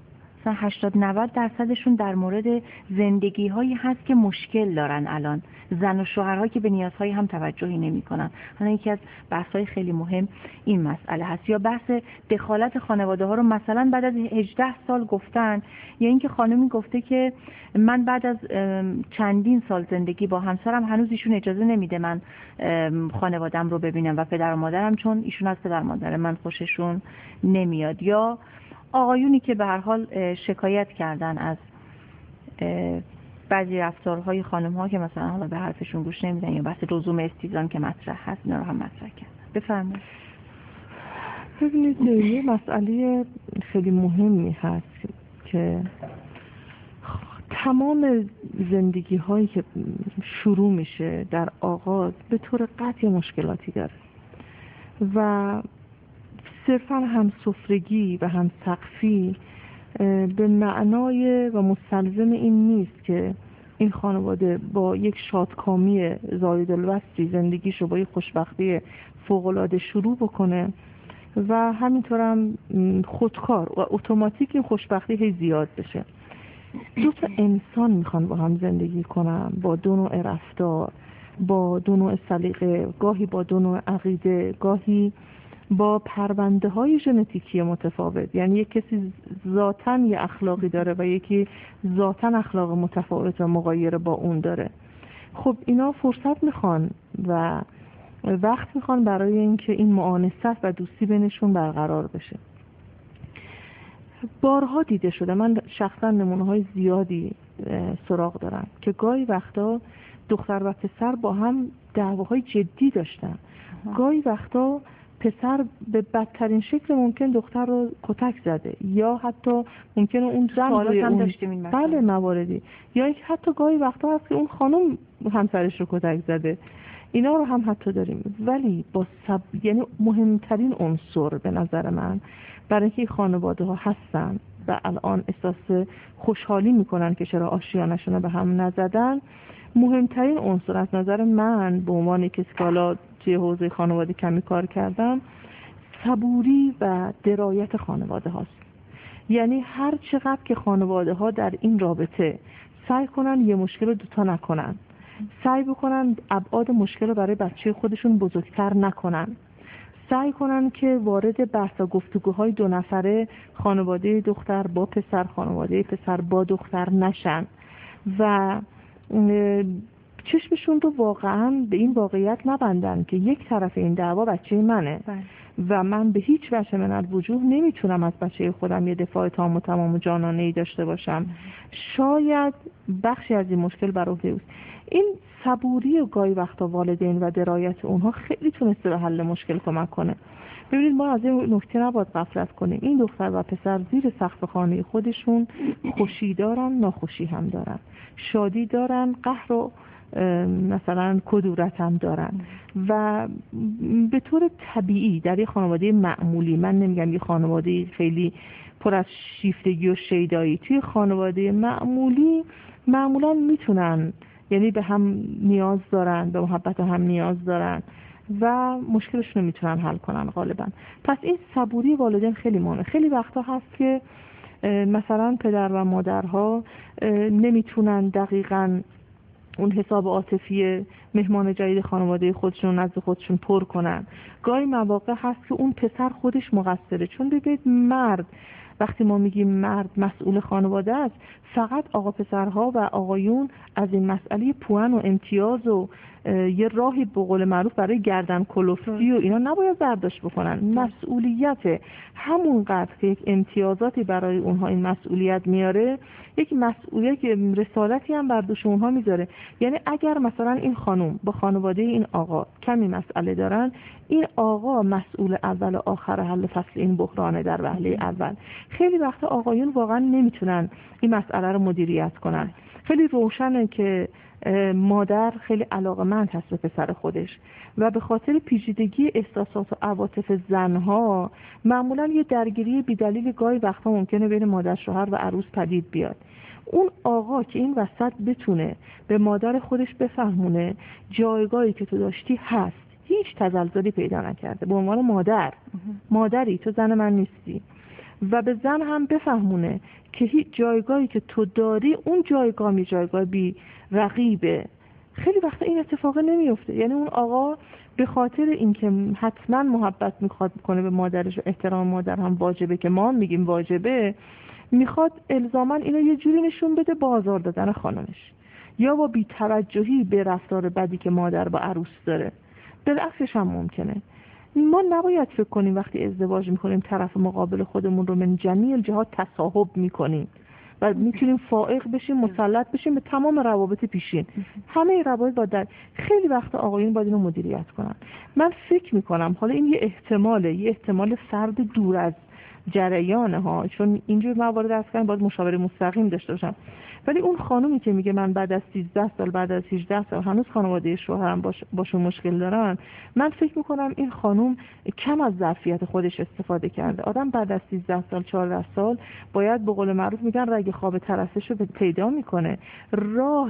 مثلا 80-90% در مورد زندگی هایی هست که مشکل دارن الان، زن و شوهرها که به نیازهای هم توجهی نمی‌کنن. حالا یکی از بحث‌های خیلی مهم این مسئله هست. یا بحث دخالت خانواده ها رو مثلا بعد از 18 سال گفتن، یا اینکه خانمی گفته که من بعد از چندین سال زندگی با همسرم هنوز ایشون اجازه نمیده من خانواده‌ام رو ببینم و پدر و مادرم، چون ایشون از پدر و مادر من خوششون نمیاد. یا آقایونی که به هر حال شکایت کردن از بعضی رفتارهای خانم‌ها که مثلا حالا به حرفشون گوش نمیدن، یا بحث لزوم استیزان که مطرح هست، اینا رو هم مطرح کردن. بفرمایید. ببینید یه مسئله خیلی مهمی هست که تمام زندگی هایی که شروع میشه در آغاز به طور قطعی مشکلاتی داره و صرفا هم سفرگی و هم سقفی به معنای و مستلزم این نیست که این خانواده با یک شادکامی زایدالوصفی زندگیشو با یک خوشبختی فوق‌العاده شروع بکنه و همینطور هم خودکار و اتوماتیک این خوشبختی هی زیاد بشه. دو تا انسان میخوان با هم زندگی کنن، با دو نوع رفتار، با دو نوع سلیقه، گاهی با دو نوع عقیده، گاهی با پرونده های ژنتیکی متفاوت. یعنی یک کسی ذاتاً یه اخلاقی داره و یکی ذاتاً اخلاق متفاوت و مغایر با اون داره. خب اینا فرصت میخوان و وقت میخوان برای اینکه این معانست و دوستی بینشون برقرار بشه. بارها دیده شده، من شخصا نمونه های زیادی سراغ دارم که گاهی وقتا دختر و پسر با هم دعواهای جدی داشتن. گاهی وقتا پسر به بدترین شکل ممکن دختر رو کتک زده، یا حتی ممکنه اون زن روی هم اون داشتیم این بله مواردی، یا اینکه حتی گاهی وقتا هست که اون خانم همسرش رو کتک زده. اینا رو هم حتی داریم. ولی با یعنی مهمترین عنصر به نظر من برای اینکه خانواده ها هستن و الان احساس خوشحالی میکنن که چرا آشیانشون رو به هم نزدن، مهمترین عنصر از نظر من به عنوان کسی که حالا توی حوزه خانواده کمی کار کردم، صبوری و درایت خانواده هاست. یعنی هر چقدر که خانواده ها در این رابطه سعی کنن یه مشکل رو دوتا نکنن، سعی بکنن ابعاد مشکل رو برای بچه خودشون بزرگتر نکنن، سعی کنن که وارد بحث و گفتگوهای دو نفره خانواده دختر با پسر، خانواده پسر با دختر نشن و چشمشون رو واقعا به این واقعیت نبندن که یک طرف این دعوا بچه منه و من به هیچ وجه من الوجوه نمیتونم از بچه خودم یه دفاع تام و تمام و جانانه‌ای داشته باشم. شاید بخشی از این مشکل بر عهده اوست. این صبوری و گاهی وقتا والدین و درایت اونها خیلی تونسته به حل مشکل کمک کنه. ببینید ما از این نکته نباید غفلت کنیم، این دختر و پسر زیر سقف خانه خودشون خوشی دارن، ناخوشی هم دارن، شادی دارن، قهر و مثلا کدورت هم دارن و به طور طبیعی در یه خانواده معمولی، من نمیگم یه خانواده خیلی پر از شیفتگی و شیدایی، توی خانواده معمولی معمولا میتونن، یعنی به هم نیاز دارن، به محبت هم نیاز دارن و مشکلشون رو میتونن حل کنن غالبا. پس این صبوری والدین خیلی مهمه. خیلی وقتا هست که مثلا پدر و مادرها نمیتونن دقیقاً اون حساب عاطفی مهمان جدید خانواده خودشون نزد خودشون پر کنن. گاهی مواقع هست که اون پسر خودش مقصره، چون ببینید مرد، وقتی ما میگیم مرد مسئول خانواده است، فقط آقا پسرها و آقایون از این مسئله پوان و امتیاز و یه راهی به قول معروف برای گردن کلفتی و اینا نباید برداشت بکنن. مسئولیت همونقدر که یک امتیازاتی برای اونها این مسئولیت میاره، یک مسئولیت، رسالتی هم بر دوش اونها میذاره. یعنی اگر مثلا این خانم با خانواده این آقا کمی مسئله دارن، این آقا مسئول اول و آخر حل فصل این بحرانه در وهله اول. خیلی وقت آقایون واقعا نمیتونن این مسئله رو مدیریت کنن. خیلی روشنه که مادر خیلی علاقه‌مند هست به پسر خودش و به خاطر پیچیدگی احساسات و عواطف زنها معمولا یه درگیری بی‌دلیل گاهی وقتا ممکنه بین مادر شوهر و عروس پدید بیاد. اون آقا که این وسط بتونه به مادر خودش بفهمونه جایگاهی که تو داشتی هست، هیچ تزلزلی پیدا نکرده، به عنوان مادری تو زن من نیستی و به زن هم بفهمونه که هیچ جایگاهی که تو داری اون جایگاه یه جایگاه بی رقیبه. خیلی وقتا این اتفاق نمیفته. یعنی اون آقا به خاطر اینکه حتما محبت میخواد کنه به مادرش و احترام مادر هم واجبه که ما میگیم واجبه، میخواد الزاما اینو یه جوری نشون بده با آزار دادن خانمش یا با بی‌توجهی به رفتار بدی که مادر با عروس داره. بالعکسش هم ممکنه. ما نباید فکر کنیم وقتی ازدواج میکنیم طرف مقابل خودمون رو من جمیع الجهات تصاحب میکنیم و میتونیم فائق بشیم، مسلط بشیم به تمام روابط پیشین. همه روابط باید خیلی وقت آقایون باید اینو مدیریت کنن. من فکر میکنم حالا این یه احتمال فرد دور از جریانه ها، چون اینجور موارد اصلا باید مشاوره مستقیم داشته باشم. ولی اون خانومی که میگه من بعد از 13 سال بعد از 18 سال هنوز خانواده شوهرم باشون مشکل دارن، من فکر میکنم این خانوم کم از ظرفیت خودش استفاده کرده. آدم بعد از 13 سال 14 سال باید به قول معروف میگن رگ خواب ترسش رو پیدا میکنه، راه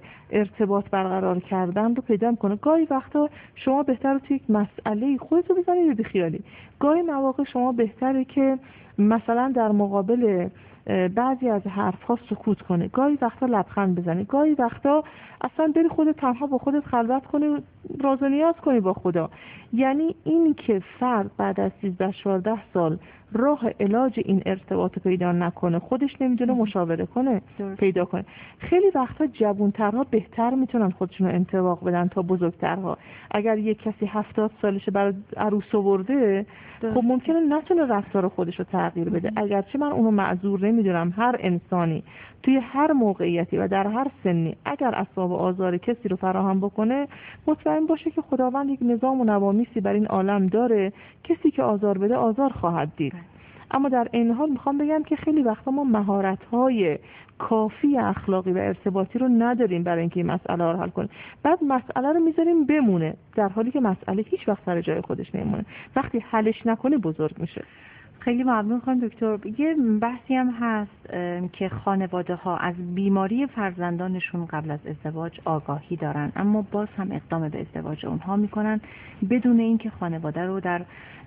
ارتباط برقرار کردن رو پیدا میکنه. گاهی وقتا شما بهتره توی یک مسئله خودتو بزنی به خیالی، گاهی مواقع شما بهتره که مثلا در مقابل بعضی از حرف‌ها سکوت کنه، گاهی وقتا لبخند بزنی، گاهی وقتا اصلا بری خودت تنها با خودت خلوت کنی و راز و نیاز کنی با خدا. یعنی این که فرد بعد از 13-14 سال راه علاج این ارتباط پیدا نکنه، خودش نمیدونه مشاوره کنه پیدا کنه. خیلی وقتا جوان‌ترها بهتر میتونن خودشون رو انطباق بدن تا بزرگترها. اگر یک کسی 70 سالشه برای عروس آورده، خب ممکنه نتونه رفتار خودش رو تغییر بده. اگرچه من اونو معذور نمیدونم، هر انسانی توی هر موقعیتی و در هر سنی اگر اسباب آزار کسی رو فراهم بکنه، مطمئن باشه که خداوند یک نظام و نوامیسی بر این عالم داره، کسی که آزار بده آزار خواهد دید. اما در این حال میخوام بگم که خیلی وقتا ما مهارت‌های کافی اخلاقی و ارتباطی رو نداریم برای اینکه این مسئله رو حل کنیم. بعد مسئله رو میذاریم بمونه، در حالی که مسئله هیچ وقت سر جای خودش نمیمونه. وقتی حلش نکنه بزرگ میشه. خیلی ممنون خانم دکتر. یه بحثی هم هست که خانواده ها از بیماری فرزندانشون قبل از ازدواج آگاهی دارن، اما باز هم اقدام به ازدواج اونها میکنن بدون اینکه خانواده رو در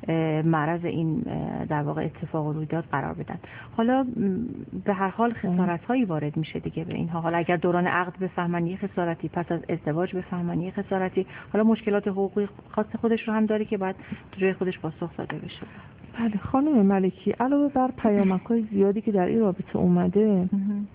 معرض این در واقع اتفاق و رویداد قرار بدن. حالا به هر حال خسارت هایی وارد میشه دیگه به اینها. حالا اگر دوران عقد بفهمن یه خسارتی، پس از ازدواج بفهمن یه خسارتی، حالا مشکلات حقوقی خاص خودش رو هم داره که باید جای خودش پاسخ داده بشه. بله خانم ملکی، علاوه بر پیامک‌های زیادی که در این رابطه اومده،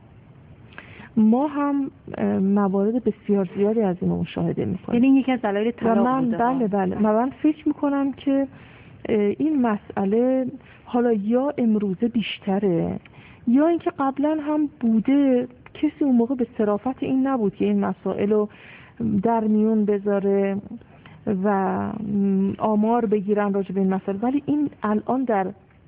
ما هم موارد بسیار زیادی از این مشاهده می‌کنیم. یعنی یکی از دلایل طلاق بوده. بله من فکر می‌کنم که این مسئله حالا یا امروزه بیشتره یا اینکه قبلا هم بوده، کسی اون موقع به صرافت این نبود که این مسائل رو در میون بذاره و آمار بگیرن راجع به این مسئله، ولی این الان در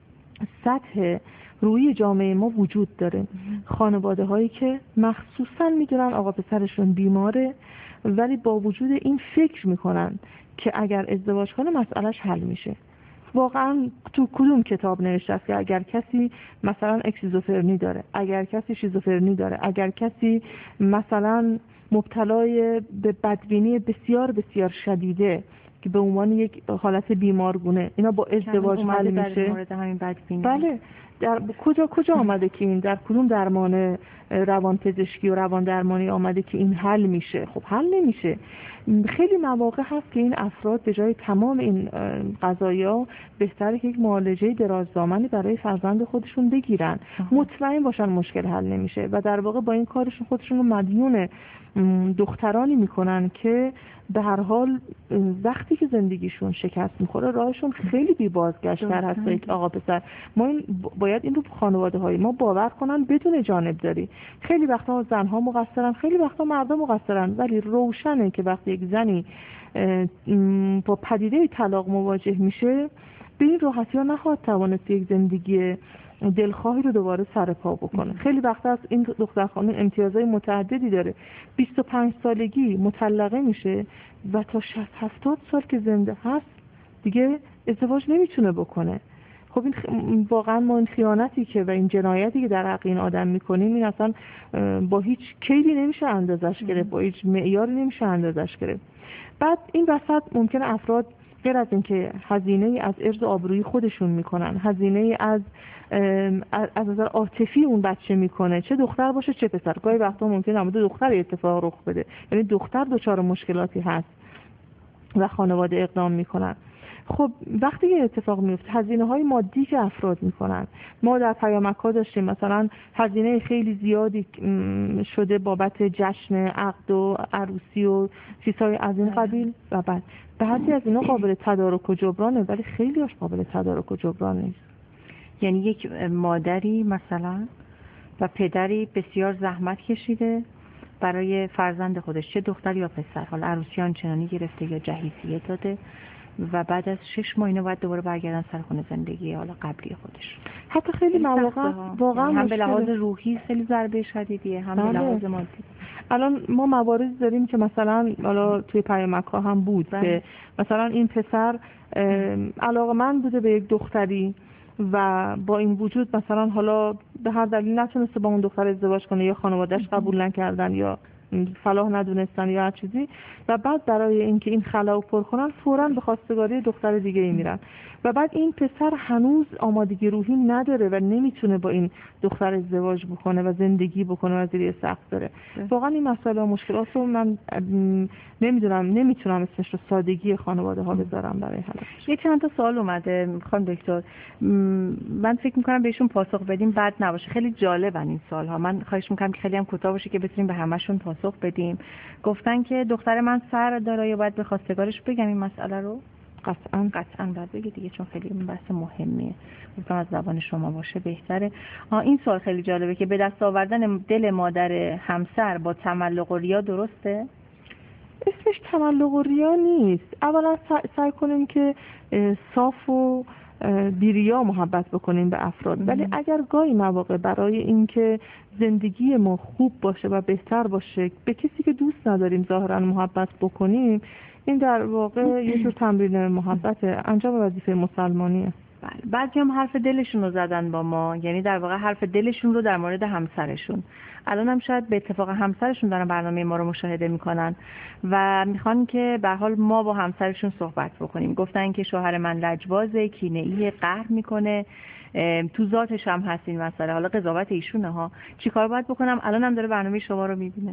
سطح روی جامعه ما وجود داره. خانواده هایی که مخصوصا میدونن آقا پسرشون بیماره، ولی با وجود این فکر میکنن که اگر ازدواج کنه مسئلهش حل میشه. واقعا تو کدوم کتاب نوشته است که اگر کسی مثلا اکسیزوفرنی داره، اگر کسی شیزوفرنی داره، اگر کسی مثلا مبتلای به بدبینی بسیار بسیار شدیده که به عنوان یک حالت بیمارگونه، اینا با ازدواج حل میشه؟ مورد همین بدبینی. بله، در کجا آمده که این در کدوم درمان روانپزشکی و روان درمانی آمده که این حل میشه؟ خب حل نمیشه. خیلی مواقع هست که این افراد به جای تمام این قضایا بهتره که یک معالجه درازدامنی برای فرزند خودشون بگیرن، مطمئن باشن مشکل حل نمیشه و در واقع با این کارشون خودشون رو مدیون دخترانی میکنن که به هر حال وقتی که زندگیشون شکست میخوره راهشون خیلی بی بازگشت‌تر هست. یک آقا پسر ما باید این رو خانواده های ما باور کنن بدون جانبداری. خیلی وقتا زنها مقصرن، خیلی وقتا مردم مقصرن، ولی روشنه که وقتی یک زنی با پدیده طلاق مواجه میشه به این راحتی ها نخواهد توانست یک زندگی دلخواهی رو دوباره سر پا بکنه. خیلی وقتا از این دختر خانم امتیازهای متعددی داره، 25 سالگی مطلقه میشه و تا 60-70 سال که زنده هست دیگه ازدواج نمیتونه بکنه. خب این واقعا ما این خیانتی که و این جنایتی که در حق این آدم میکنیم، این اصلا با هیچ کیدی نمیشه اندازش گرفت، با هیچ معیاری نمیشه اندازش گرفت. بعد این وسط ممکنه افراد غیر از اینکه هزینه از عرض و آبرویی خودشون میکنن، هزینه از نظر عاطفی اون بچه میکنه، چه دختر باشه چه پسر. گاهی وقتا ممکنه نماد دختر اتفاق رخ بده، یعنی دختر دچار مشکلاتی هست و خانواده اقدام میکنن. خب وقتی این اتفاق میفته، هزینه‌های مادی که افراد میکنن، ما در پیامک‌ها داشتیم مثلا هزینه خیلی زیادی شده بابت جشن عقد و عروسی و چیزهای از این قبیل و بعضی از اینا قابل تدارک و جبرانه ولی خیلی هاش قابل تدارک و جبران نیست. یعنی یک مادری مثلا و پدری بسیار زحمت کشیده برای فرزند خودش، چه دختر یا پسر، حالا عروسی آنچنانی گرفته یا جهیزیه داده و بعد از 6 ماه اینو باید دوباره برگردن سر خونه زندگی حالا قبلی خودش. حتی خیلی مواقع واقعا هم به لحاظ روحی خیلی ضربه شدیدیه، هم به لحاظ مادی. الان ما مواردی داریم که مثلا حالا توی پیامک‌ها هم بود که مثلا این پسر علاقه‌مند بوده به یک دختری و با این وجود مثلا حالا به هر دلیل نتونسته با اون دختر ازدواج کنه یا خانواده‌اش قبول نکردن یا صلاح ندونستن یا هر چیزی و بعد برای اینکه این خلا پر کنن فوراً به خواستگاری دختر دیگه ای میرن و بعد این پسر هنوز آمادگی روحی نداره و نمیتونه با این دختر ازدواج بکنه و زندگی بکنه و زیر سقف داره. واقعا این مسائل و مشکلات رو من نمیتونم اسمش رو سادگی خانواده ها بذارم برای حلش. یه چند تا سوال اومده میخوام دکتر، من فکر میکنم بهشون پاسخ بدیم بد نباشه. خیلی جالبن این سوال ها، من خواهش میکنم که خیلی هم کوتاه باشه که بتونیم به همشون پاسخ بدیم. گفتن که دختر من سر داره یا باید به خواستگارش بگم این مسئله رو؟ قطعاً باید بگی دیگه، چون خیلی این بحث مهمیه. گفتم از زبان شما باشه بهتره. این سوال خیلی جالبه که به دست آوردن دل مادر همسر با تملق و ریا درسته؟ اسمش تملق و ریا نیست. اولا سعی کنیم که صاف و بیریا محبت بکنیم به افراد، ولی اگر گاهی مواقع برای اینکه زندگی ما خوب باشه و بهتر باشه به کسی که دوست نداریم ظاهرا محبت بکنیم، این در واقع یه جور تمرین محبت، انجام وظیفه مسلمانیه. بعضی هم حرف دلشون رو زدن با ما، یعنی در واقع حرف دلشون رو در مورد همسرشون. الان هم شاید به اتفاق همسرشون دارن برنامه ما رو مشاهده میکنن و میخوان که به حال ما با همسرشون صحبت بکنیم. گفتن که شوهر من لجبازه، کینه‌ای، قهر میکنه، تو ذاتش هم هست این مسئله. حالا قضاوت ایشونه ها، چیکار باید بکنم؟ الان هم داره برنامه شما رو میبینه.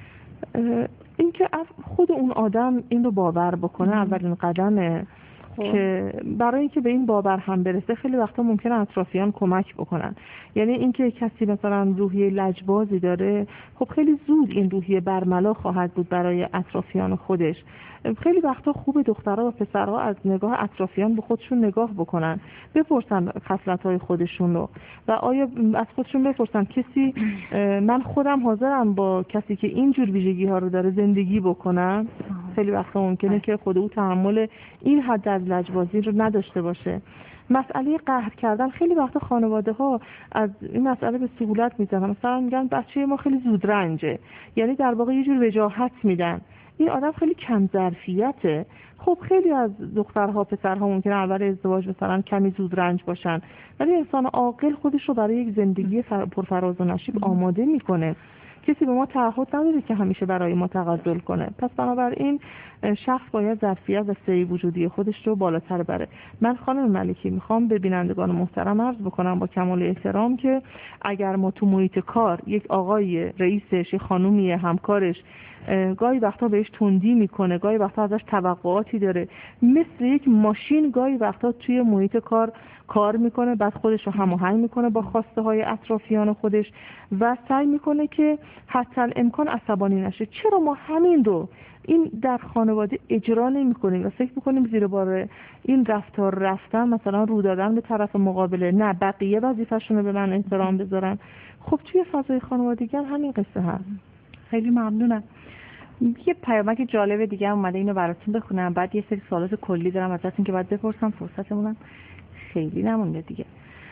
اینکه خود اون آدم این رو باور بکنه اولین قدمه که برای اینکه به این باور هم برسه خیلی وقتا ممکنه اطرافیان کمک بکنن. یعنی اینکه کسی مثلا روحیه لجبازی داره، خب خیلی زود این روحیه برملا خواهد بود برای اطرافیان خودش. خیلی وقتا خوب دخترها و پسرها از نگاه اطرافیان به خودشون نگاه بکنن، بپرسن خصلت‌های خودشون رو و آیا از خودشون بپرسن کسی من خودم حاضرم با کسی که اینجور ویژگی‌ها رو داره زندگی بکنم. خیلی وقتا ممکنه که خود او تحمل این حد از لجبازی رو نداشته باشه. مسئله قهر کردن، خیلی وقتا خانواده ها از این مسئله به سهولت میزنن، مثلا میگن بچه ما خیلی زود رنجه، یعنی در واقع یه جور وجاهت میدن این آدم خیلی کم ظرفیته. خب خیلی از دخترها پسرها ممکنه اول ازدواج مثلا کمی زود رنج باشن، ولی انسان عاقل خودش رو برای یک زندگی پرفراز و نشیب آماده میکنه. کسی به ما تعهد نداره که همیشه برای ما تغزل کنه. پس بنابراین شخص باید ظرفیت و سعی وجودی خودش رو بالاتر بره. من خانم ملکی میخوام به بینندگان محترم عرض بکنم با کمال احترام که اگر ما تو محیط کار یک آقای رئیسش، یک خانومی همکارش گاهی وقتا بهش تندی میکنه، گاهی وقتا ازش توقعاتی داره، مثل یک ماشین گاهی وقتا توی محیط کار میکنه، بعد خودش رو هماهنگ میکنه با خواسته های اطرافیان خودش و سعی میکنه که حتی امکان عصبانی نشه. چرا ما همین رو این در خانواده اجرا نمی‌کنیم و فکر می‌کنیم زیر بار این رفتار رفتن مثلا رو دادن به طرف مقابله، نه بقیه وظیفه‌شون رو به من احترام بذارن. خب توی فضای خانوادگی همین قصه هست. خیلی ممنونم. یه پیامک جالب دیگه اومده، اینو براتون بخونم، بعد یه سری سوالات کلی دارم ازتون که باید بپرسم، فرصتمون خیلی نمونده دیگه.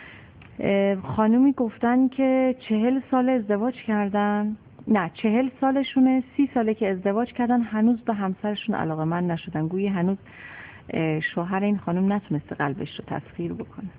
خانومی گفتن که 40 سال ازدواج کردن، نه 40 سالشونه، 30 ساله که ازدواج کردن، هنوز به همسرشون علاقه‌مند نشدن. گویی هنوز شوهر این خانم نتونسته قلبش رو تسخیر بکنه.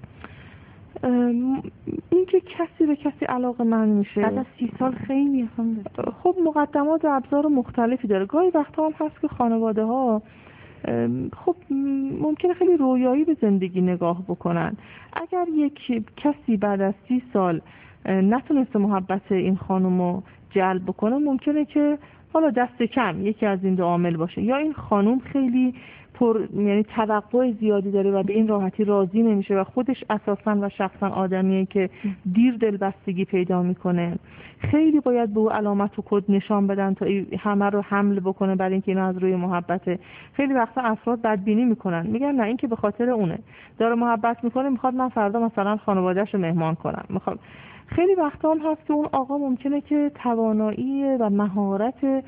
این که کسی به کسی علاقه‌مند میشه بعد از 30 سال خیلی خب مقدمات و ابزار مختلفی داره. گاهی وقتا هم هست که خانواده ها خب ممکنه خیلی رویایی به زندگی نگاه بکنن. اگر یک کسی بعد از 30 سال نتونسته محبت این خانومو جلب بکنه، ممکنه که حالا دست کم یکی از این دو عامل باشه، یا این خانوم خیلی یعنی توقع زیادی داره و به این راحتی راضی نمیشه و خودش اساساً و شخصاً آدمیه که دیر دلبستگی پیدا میکنه. خیلی باید به او علامت و کد نشان بدن تا همه رو حمل بکنه برای اینکه اینا از روی محبته. خیلی وقتا افراد بدبینی میکنن، میگن نه این که به خاطر اونه داره محبت میکنه، میخواد من فردا مثلا خانواده‌شو مهمان کنم، میخواد. خیلی وقتا هم هست که اون آقا ممکنه که توانایی و مهارت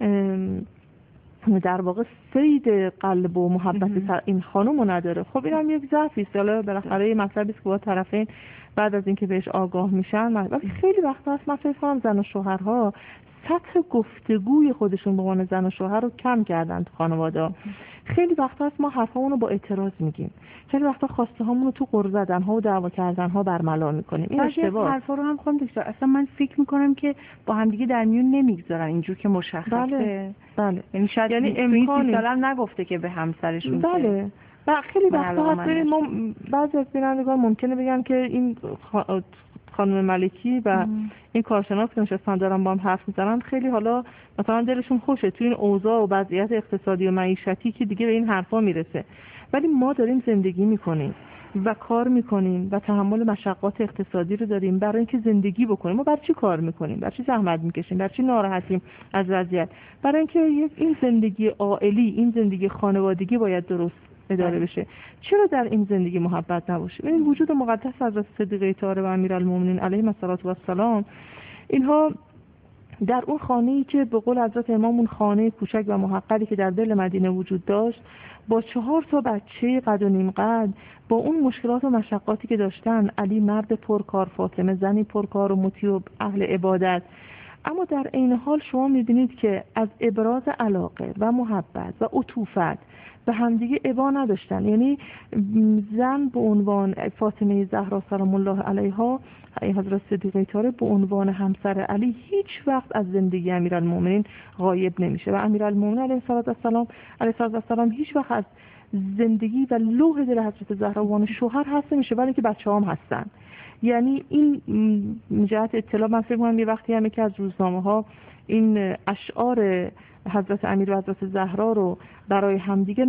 در واقع صید قلب و محبت این خانومو نداره. خب این هم یک ضعفی است. حالا بالاخره یه مطلبی است که با طرفین بعد از اینکه بهش آگاه میشن. ولی خیلی وقتا هست من فکر کنم زن و شوهرها سطح گفتگوی خودشون به عنوان زن و شوهر رو کم کردن تو خانواده. خیلی وقتا هست ما حرفامون رو با اعتراض میگیم، خیلی وقتا خواسته هامون رو تو قر زدن ها و دعوا کردن ها برملا میکنیم. این اشتباهه. حرفا رو هم خانم دکتر اصلا من فکر میکنم که با هم دیگه در میون نمیگذارن اینجور که مشخصه. بله. یعنی شاید امکانی سالم نگفته که به همسرشون. بله. و خیلی وقتا هست ما بعضی از بینندگان ممکنه بگن که این خانم ملکی و این کارشناس که نشستن دارن با هم حرف میزنن، خیلی حالا مثلا دلشون خوشه تو این اوضاع و وضعیت اقتصادی و معیشتی که دیگه به این حرفا میرسه. ولی ما داریم زندگی میکنیم و کار میکنیم و تحمل مشقات اقتصادی رو داریم برای اینکه زندگی بکنیم. ما برای چی کار میکنیم؟ برای چی زحمت میکشیم؟ برای چی ناراحتیم از وضعیت؟ برای اینکه این زندگی عائلی، این زندگی خانوادگی باید درست اداره بشه. چرا در این زندگی محبت نباشه؟ این وجود مقدس حضرت صدیقه طاهره و امیرالمومنین علیهم السلام، اینها در اون خانه‌ای که به قول حضرت امام اون خانه کوچک و محقری که در دل مدینه وجود داشت، با 4 تا بچه قد و نیم قد، با اون مشکلات و مشقاتی که داشتن، علی مرد پرکار، فاطمه زنی پرکار و مطیع و اهل عبادت، اما در عین حال شما می‌بینید که از ابراز علاقه و محبت و عطوفت به همدیگه ابا نداشتن. یعنی زن به عنوان فاطمه زهرا سلام الله علیها، حضرت صدیقه طاهره به عنوان همسر علی هیچ وقت از زندگی امیرالمومنین غایب نمیشه و امیرالمومنین علیه السلام هیچ وقت از زندگی و لوح دل حضرت زهرا وان شوهر هست نمیشه، ولی که بچه‌هام هستن. یعنی این جهت اطلاع من فکر می‌کنم یه وقتی هم که از روزنامه‌ها این اشعار حضرت امیر و حضرت زهرا رو برای همدیگه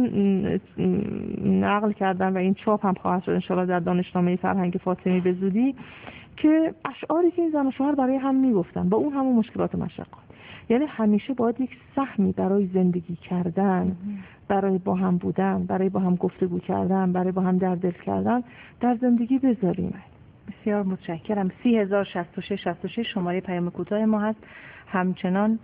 نقل کردن و این چاپ هم خواهد شد انشاءالله در دانشنامه فرهنگ فاطمی به زودی، که اشعاری که این زن و شوهر برای هم میگفتن با اون همون مشکلات و مشقات. یعنی همیشه باید یک سهمی برای زندگی کردن، برای با هم بودن، برای با هم گفتگو کردن، برای با هم در دل کردن در زندگی بذاریم. بسیار متشکرم. 3066 شماره پیام کوتاه ما هست. همچنان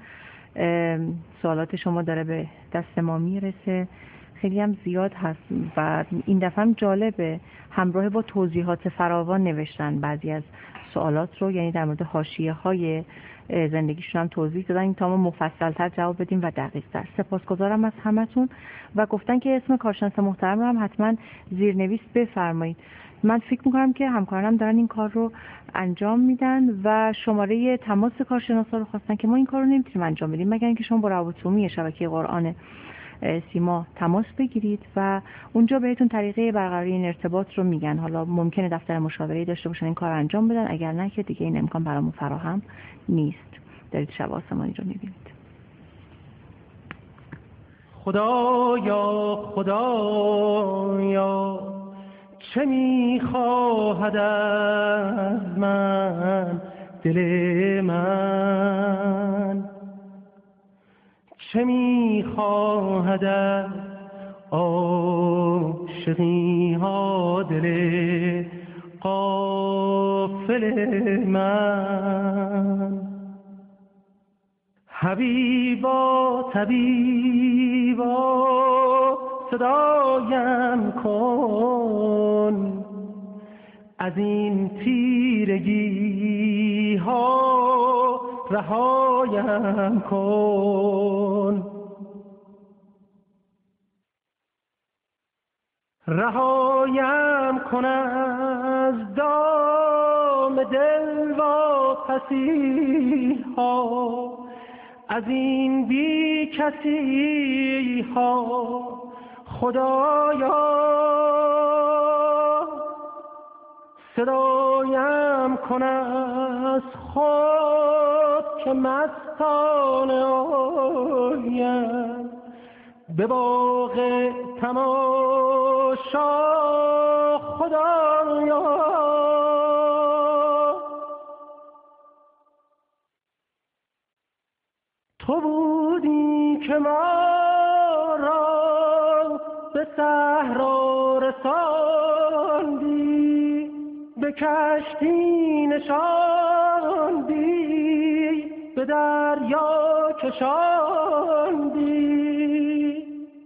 سوالات شما داره به دست ما میرسه، خیلی هم زیاد هست و این دفعه هم جالبه، همراه با توضیحات فراوان نوشتن بعضی از سوالات رو، یعنی در مورد حاشیه‌های زندگیشون هم توضیح دادن تا ما مفصل‌تر جواب بدیم و دقیق‌تر. سپاسگزارم از همتون و گفتن که اسم کارشناس محترم رو هم حتما زیرنویس بفرمایید. من فکر میکنم که همکارانم دارن این کار رو انجام میدن و شماره تماس کارشناسا رو خواستن که ما این کار رو نمیتونیم انجام بدیم مگر اینکه شما با روابط عمومی شبکه قرآن سیما تماس بگیرید و اونجا بهتون طریقه برقراری این ارتباط رو میگن. حالا ممکنه دفتر مشاوره‌ای داشته باشن این کار انجام بدن، اگر نه که دیگه این امکان برامون فراهم نیست. دارید شب آسمانی رو میبینید. خدایا خدایا چه میخواهد از من دل من، چه میخواهد از عاشقی ها دل غافل من. حبیبا طبیبا صدایم کن، از این تیرگی ها رهایم کن. رهایم کن از دام دل و پسی ها، از این بی کسی ها خدایا صدایم کن از خود که مستانه آیم به باغ تماشا خدایا. تو بودی که ما را به صحرا رساندی، به کشتی نشاندی، به دریا کشاندی.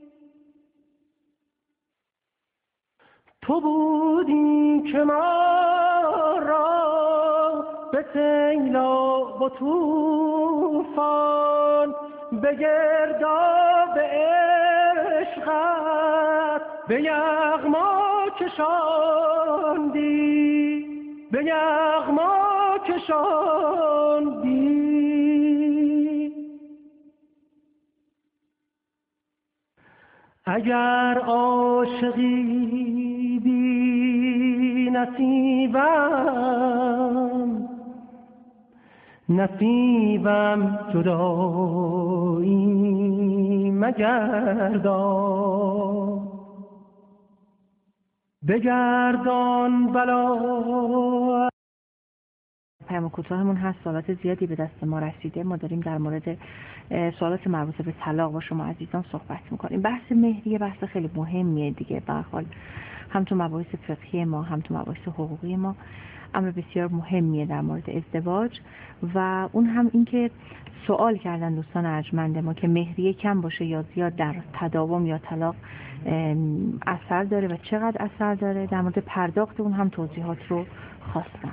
تو بودی که ما را به سیلاب و طوفان به گرداب عشقت به یغما کشاندی، به یغما کشاندی. اگر عاشقی بی نصیبم جدایی مگردان، بگردان بلا. پیام کوتاهمون هست، سوالات زیادی به دست ما رسیده. ما داریم در مورد سوالات مربوط به طلاق با شما عزیزان صحبت میکنیم. بحث مهریه بحث خیلی مهمیه دیگه، به هر حال هم تو مباحث فقهی ما هم تو مباحث حقوقی ما امر بسیار مهمیه در مورد ازدواج. و اون هم این که سوال کردن دوستان ارجمند ما که مهریه کم باشه یا زیاد در تداوم یا طلاق اثر داره و چقدر اثر داره. در مورد پرداخت اون هم توضیحات رو خواستم.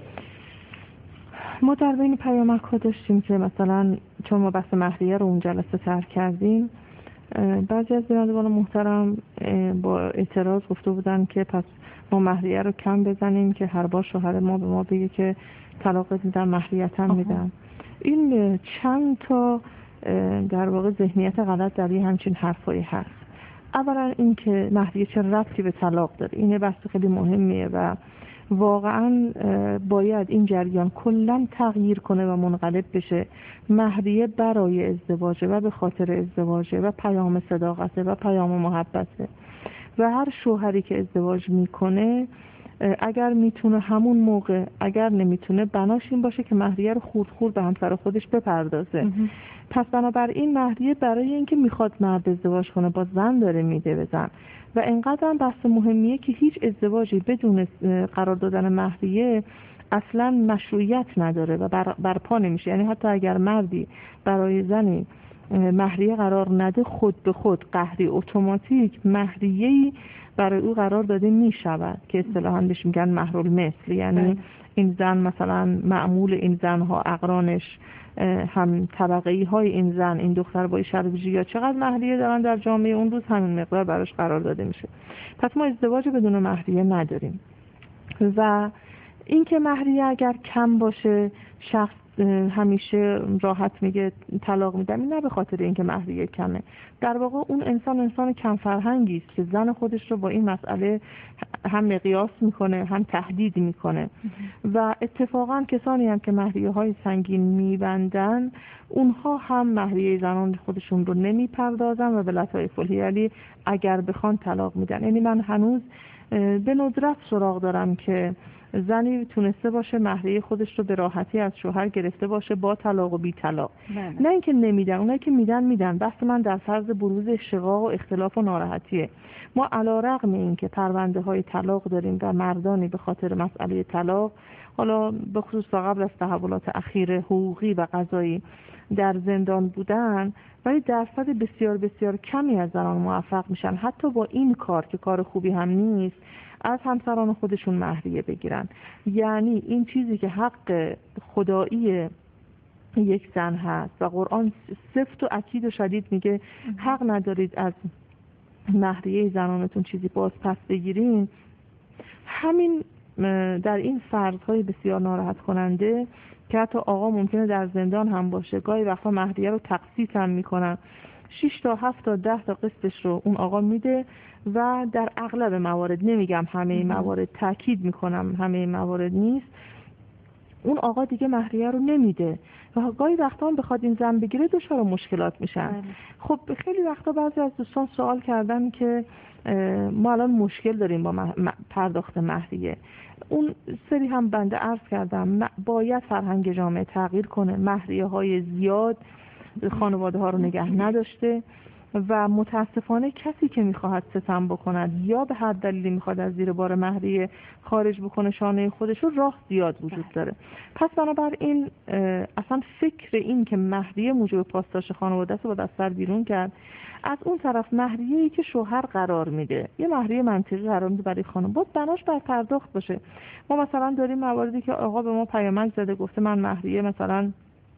ما در بین پیامک ها داشتیم که مثلا چون ما بحث مهریه رو اون جلسه ترک کردیم، بعضی از بینندگان محترم با اعتراض گفته بودن که پس ما مهریه رو کم بزنیم که هر بار شوهر ما به ما بگه که طلاقت میدم مهریت هم میدم. این چند تا در واقع ذهنیت غلط در یه همچین حرفایی هست. اولا این که مهریه چه ربطی به طلاق داره، این بحث خیلی مهمیه و واقعا باید این جریان کلا تغییر کنه و منقلب بشه. مهریه برای ازدواجه و به خاطر ازدواجه و پیام صداقته و پیام محبته و هر شوهری که ازدواج میکنه اگر میتونه همون موقع، اگر نمیتونه بناش این باشه که مهریه رو خورد خورد به همسر خودش بپردازه. پس بنابراین مهریه برای اینکه میخواد مرد ازدواج کنه با زن داره میده به زن و اینقدر هم بحث مهمیه که هیچ ازدواجی بدون قرار دادن مهریه اصلا مشروعیت نداره و برپا نمیشه. یعنی حتی اگر مردی برای زنی مهریه قرار نده، خود به خود قهری اتوماتیک مهریه‌ای برای او قرار داده می شود که اصطلاحاً بهش میگن مهرالمثل. یعنی این زن مثلا معمول این زنها، اقرانش، هم طبقه‌ای های این زن، این دختر با شرایطی یا چقدر مهریه دارن در جامعه اون روز، همین مقدار براش قرار داده میشه. پس ما ازدواج بدون مهریه نداریم. و اینکه مهریه اگر کم باشه شخص همیشه راحت میگه طلاق میدم، این نه به خاطر اینکه مهریه کمه. در واقع اون انسان کم فرهنگی است که زن خودش رو با این مسئله هم مقیاس میکنه هم تهدید میکنه. و اتفاقا کسانی هم که مهریه های سنگین میبندن اونها هم مهریه زنان خودشون رو نمیپردازن و به لطایف الحیلی اگر بخوان طلاق میدن. یعنی من هنوز به ندرت سراغ دارم که زنی تونسته باشه مهریه خودش رو به راحتی از شوهر گرفته باشه با طلاق و بی طلاق. نه اینکه نمیدن، اونایی که میدن. بحث من در فرض بروز شقاق و اختلاف و ناراحتیه. ما علیرغم این که پرونده های طلاق داریم و مردانی به خاطر مسئله طلاق، حالا به خصوص قبل از تحولات اخیر حقوقی و قضایی، در زندان بودن، ولی درصد بسیار بسیار کمی از زنان موفق میشن حتی با این کار که کار خوبی هم نیست از همسران خودشون مهریه بگیرن. یعنی این چیزی که حق خدایی یک زن هست و قرآن سفت و اکید و شدید میگه حق ندارید از مهریه زنانتون چیزی باز پس بگیرین، همین در این فرض‌های بسیار ناراحت کننده که حتی آقا ممکنه در زندان هم باشه، گاهی وقتا مهریه رو تقسیط هم میکنن 6 تا 7 تا 10 تا قسطش رو اون آقا میده و در اغلب موارد، نمیگم همه موارد، تاکید میکنم همه موارد نیست، اون آقا دیگه مهریه رو نمیده و گاهی وقتا هم بخواد این زن بگیره دچار مشکلات میشن. خب خیلی وقتا بعضی از دوستان سوال کردن که ما الان مشکل داریم با پرداخت مهریه. اون سری هم بنده عرض کردم باید فرهنگ جامعه تغییر کنه. مهریه های زیاد خانواده ها رو نگه نداشته و متاسفانه کسی که میخواهد ستم بکند یا به هر دلیلی میخواد از زیر بار مهریه خارج بکنه شانه خودش رو، راه زیاد وجود داره. پس بنابراین اصلا فکر این که مهریه موجب پاسداشت خانواده است رو با دستر بیرون کرد. از اون طرف مهریه‌ای که شوهر قرار میده، یه مهریه منطقی قرار میده برای خانم، باید بناش بر پرداخت باشه. ما مثلا داریم مواردی که آقا به ما پیامک زده گفته من مهریه مثلا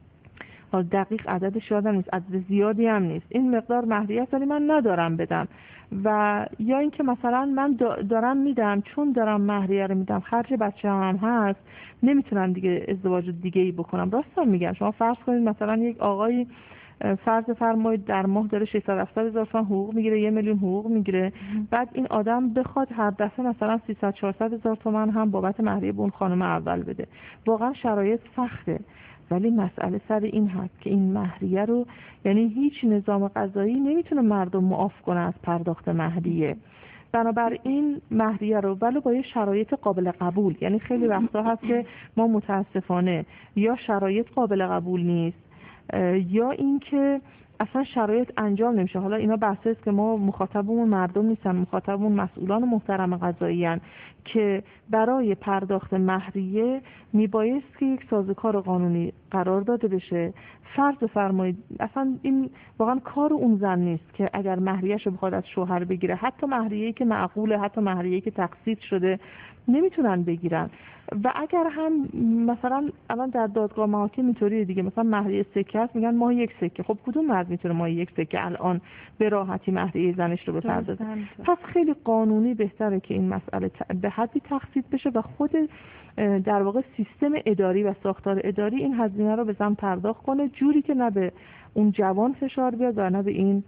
دقیق عددش یادم نیست، عدد زیادی هم نیست، این مقدار مهریه است ولی من ندارم بدم، و یا اینکه مثلا من دارم میدم چون دارم مهریه رو میدم خرج بچه هم هست نمیتونم دیگه ازدواج دیگه ای بکنم. راستم میگم. شما فرض کنید مثلا یک آقایی فرض فرمایید در ماه داره 600,000 تومان حقوق میگیره، 1 میلیون حقوق میگیره، بعد این آدم بخواد هر دفعه مثلا 300-400,000 تومان هم بابت مهریه به اون خانم اول بده. واقعا شرایط سخته، ولی مسئله سر این هست که این مهریه رو، یعنی هیچ نظام قضایی نمیتونه مردم معاف کنه از پرداخت مهریه. بنابراین مهریه رو ولو با یه شرایط قابل قبول، یعنی خیلی وقتا هست که ما متاسفانه یا شرایط قابل قبول نیست یا اینکه اصلا شرایط انجام نمیشه. حالا اینا بحثی است که ما مخاطبمون مردم نیستن، مخاطبمون مسئولان محترم قضایی هستن که برای پرداخت مهریه میبایست که یک سازوکار قانونی قرار داده بشه. فرض فرمایید اصلا این واقعا کار اون زن نیست که اگر مهریه‌اش رو بخواد از شوهر بگیره، حتی مهریه‌ای که معقوله، حتی مهریه‌ای که تقسیط شده نمیتونن بگیرن. و اگر هم مثلا الان در دادگاه محاکم اینطوریه دیگه، مثلا مهریه سکه است میگن ماهی 1 سکه. خب کدوم مرد میتونه ماهی 1 سکه الان به راحتی مهریه زنش رو بپردازه؟ پس خیلی قانونی بهتره که این مسئله به حدی تقسیط بشه و خود در واقع سیستم اداری و ساختار اداری این هزینه رو به زن پرداخت کنه، جوری که نه به اون جوان فشار بیاد و نه به این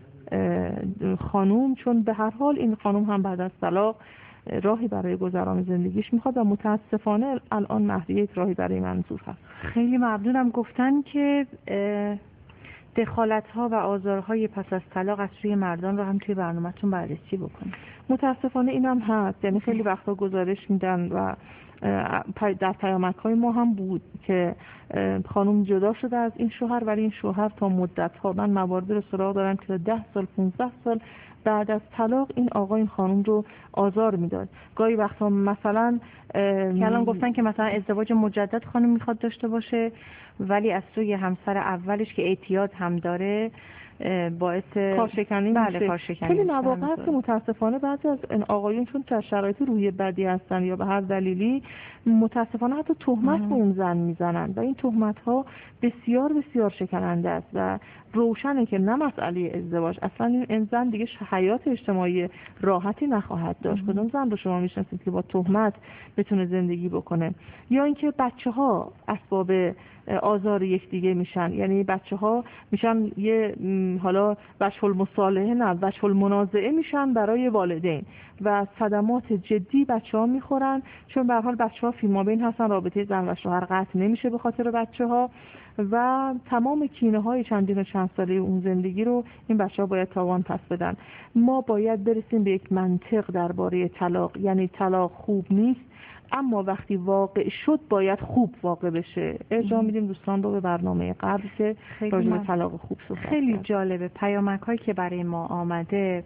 خانوم، چون به هر حال این خانوم هم بعد از طلاق راهی برای گذران زندگیش میخواد و متاسفانه الان مهریه راهی برای منظور هست. خیلی ممنونم. گفتن که دخالت‌ها و آزارهای پس از طلاق از سوی مردان رو هم توی برنامه‌تون بررسی بکنید. متاسفانه اینم هست، یعنی خیلی وقتا گزارش میدن و در پیامک‌های ما هم بود که خانم جدا شده از این شوهر، ولی این شوهر تا مدت‌ها، من موارد رو سراغ دارم که 10 سال 15 سال بعد از طلاق این آقا این خانم رو آزار میداد. گاهی وقتا مثلا که الان گفتن که مثلا ازدواج مجدد خانم میخواد داشته باشه ولی از سوی همسر اولش که اعتیاد هم داره باعث کارشکنی بله کارشکنی. خیلی مواقع هست که متاسفانه بعضی از این آقایون چون در شرایط روحی بدی هستن یا به هر دلیلی متاسفانه حتی تهمت به اون زن میزنن و این تهمت ها بسیار بسیار شکننده است و روشنه که نه مسئله ازدواج، اصلا این زن دیگه حیات اجتماعی راحتی نخواهد داشت. کدوم زن رو شما میشناسید که با تهمت بتونه زندگی بکنه؟ یا اینکه بچه‌ها اسباب آزار یکدیگه میشن، یعنی بچه‌ها میشن یه حالا وجه المصالحه نه وجه المنازعه میشن برای والدین و صدمات جدی بچه‌ها میخورن، چون به هر حال بچه‌ها فیمابین هستن، رابطه زن و شوهر قطع نمیشه به خاطر بچه‌ها و تمام کینه‌های چندین و چند ساله اون زندگی رو این بچه‌ها باید تاوان پس بدن. ما باید برسیم به یک منطق درباره طلاق، یعنی طلاق خوب نیست اما وقتی واقع شد باید خوب واقع بشه. ارجاع میدیم دوستان رو به برنامه قبل که راجع به طلاق خوب صحبت خیلی جالبه. پیامک‌هایی که برای ما آمده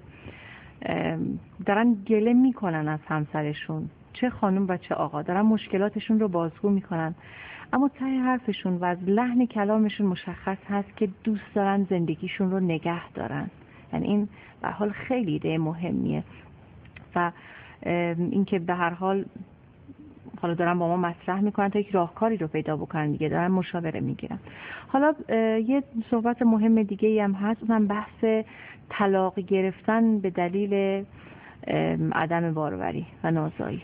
دارن گله میکنن از همسرشون، چه خانم و چه آقا، دارن مشکلاتشون رو بازگو میکنن اما ته حرفشون و از لحن کلامشون مشخص هست که دوست دارن زندگیشون رو نگه دارن. یعنی این به هر حال خیلی ایده مهمیه و اینکه به هر حال حالا دارن با ما مطرح میکنن تا یک راهکاری رو پیدا بکنن دیگه، دارن مشاوره میگیرن. حالا یه صحبت مهم دیگه هم هست، اونم بحث طلاق گرفتن به دلیل عدم باروری و نازایی.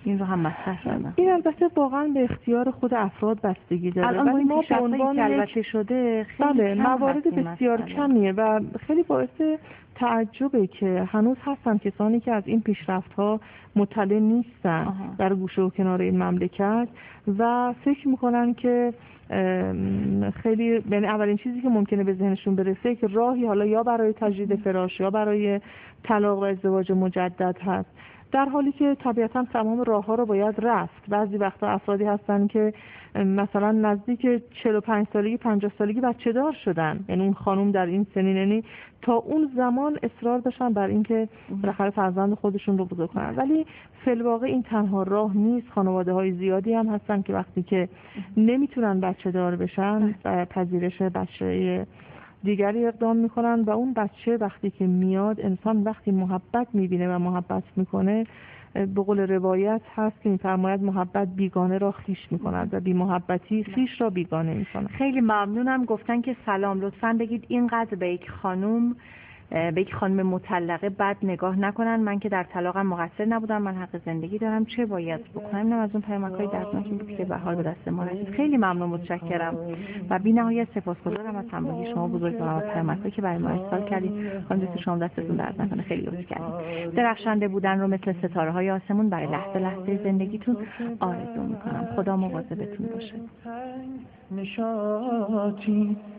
این رو هم مطرح کردم. این البته واقعا به اختیار خود افراد بستگی داره. الان ولی ما به عنوان البته شده خیلی موارد بسیار کمیه و خیلی باعث تعجبه که هنوز هستن کسانی که از این پیشرفت‌ها مطلع نیستن در گوشه و کنار این مملکت و فکر میکنن که خیلی، یعنی اولین چیزی که ممکنه به ذهنشون برسه که راهی حالا یا برای تجدید فراش یا برای طلاق و ازدواج مجدد هست، در حالی که طبیعتاً تمام راه‌ها رو باید رفت. بعضی وقتا افرادی هستن که مثلا نزدیک 45 سالگی 50 سالگی بچه دار شدن، یعنی اون خانم در این سنین، یعنی تا اون زمان اصرار داشتن بر اینکه بالاخره فرزند خودشون رو بزرگ کنن. ولی فی الواقع این تنها راه نیست. خانواده‌های زیادی هم هستن که وقتی که نمیتونن بچه دار بشن پذیرش بچه دیگری اقدام میکنن و اون بچه وقتی که میاد، انسان وقتی محبت میبینه و محبت میکنه، به قول روایت هست که میفرماید محبت بیگانه را خویش میکند و بی محبتی خویش را بیگانه میکند. خیلی ممنونم. گفتن که سلام، لطفاً بگید اینقدر به یک خانم مطلقه بد نگاه نکنن. من که در طلاقم مقصر نبودم، من حق زندگی دارم، چه باید بکنم؟ اینم از اون پیامک‌های دردناکی بود که به حال به دست ما رسید. خیلی ممنون، متشکرم و بی‌نهایت سپاسگزارم از همراهی شما بزرگواران و پیامک‌هایی که برای ما ارسال کردید. خانم دکتر شما دستتون درد نکنه، خیلی لطف کردید. درخشنده بودن رو مثل ستاره‌های آسمون برای لحظه لحظه زندگیتون آرزو می‌کنم. خدا مواظبتون باشه.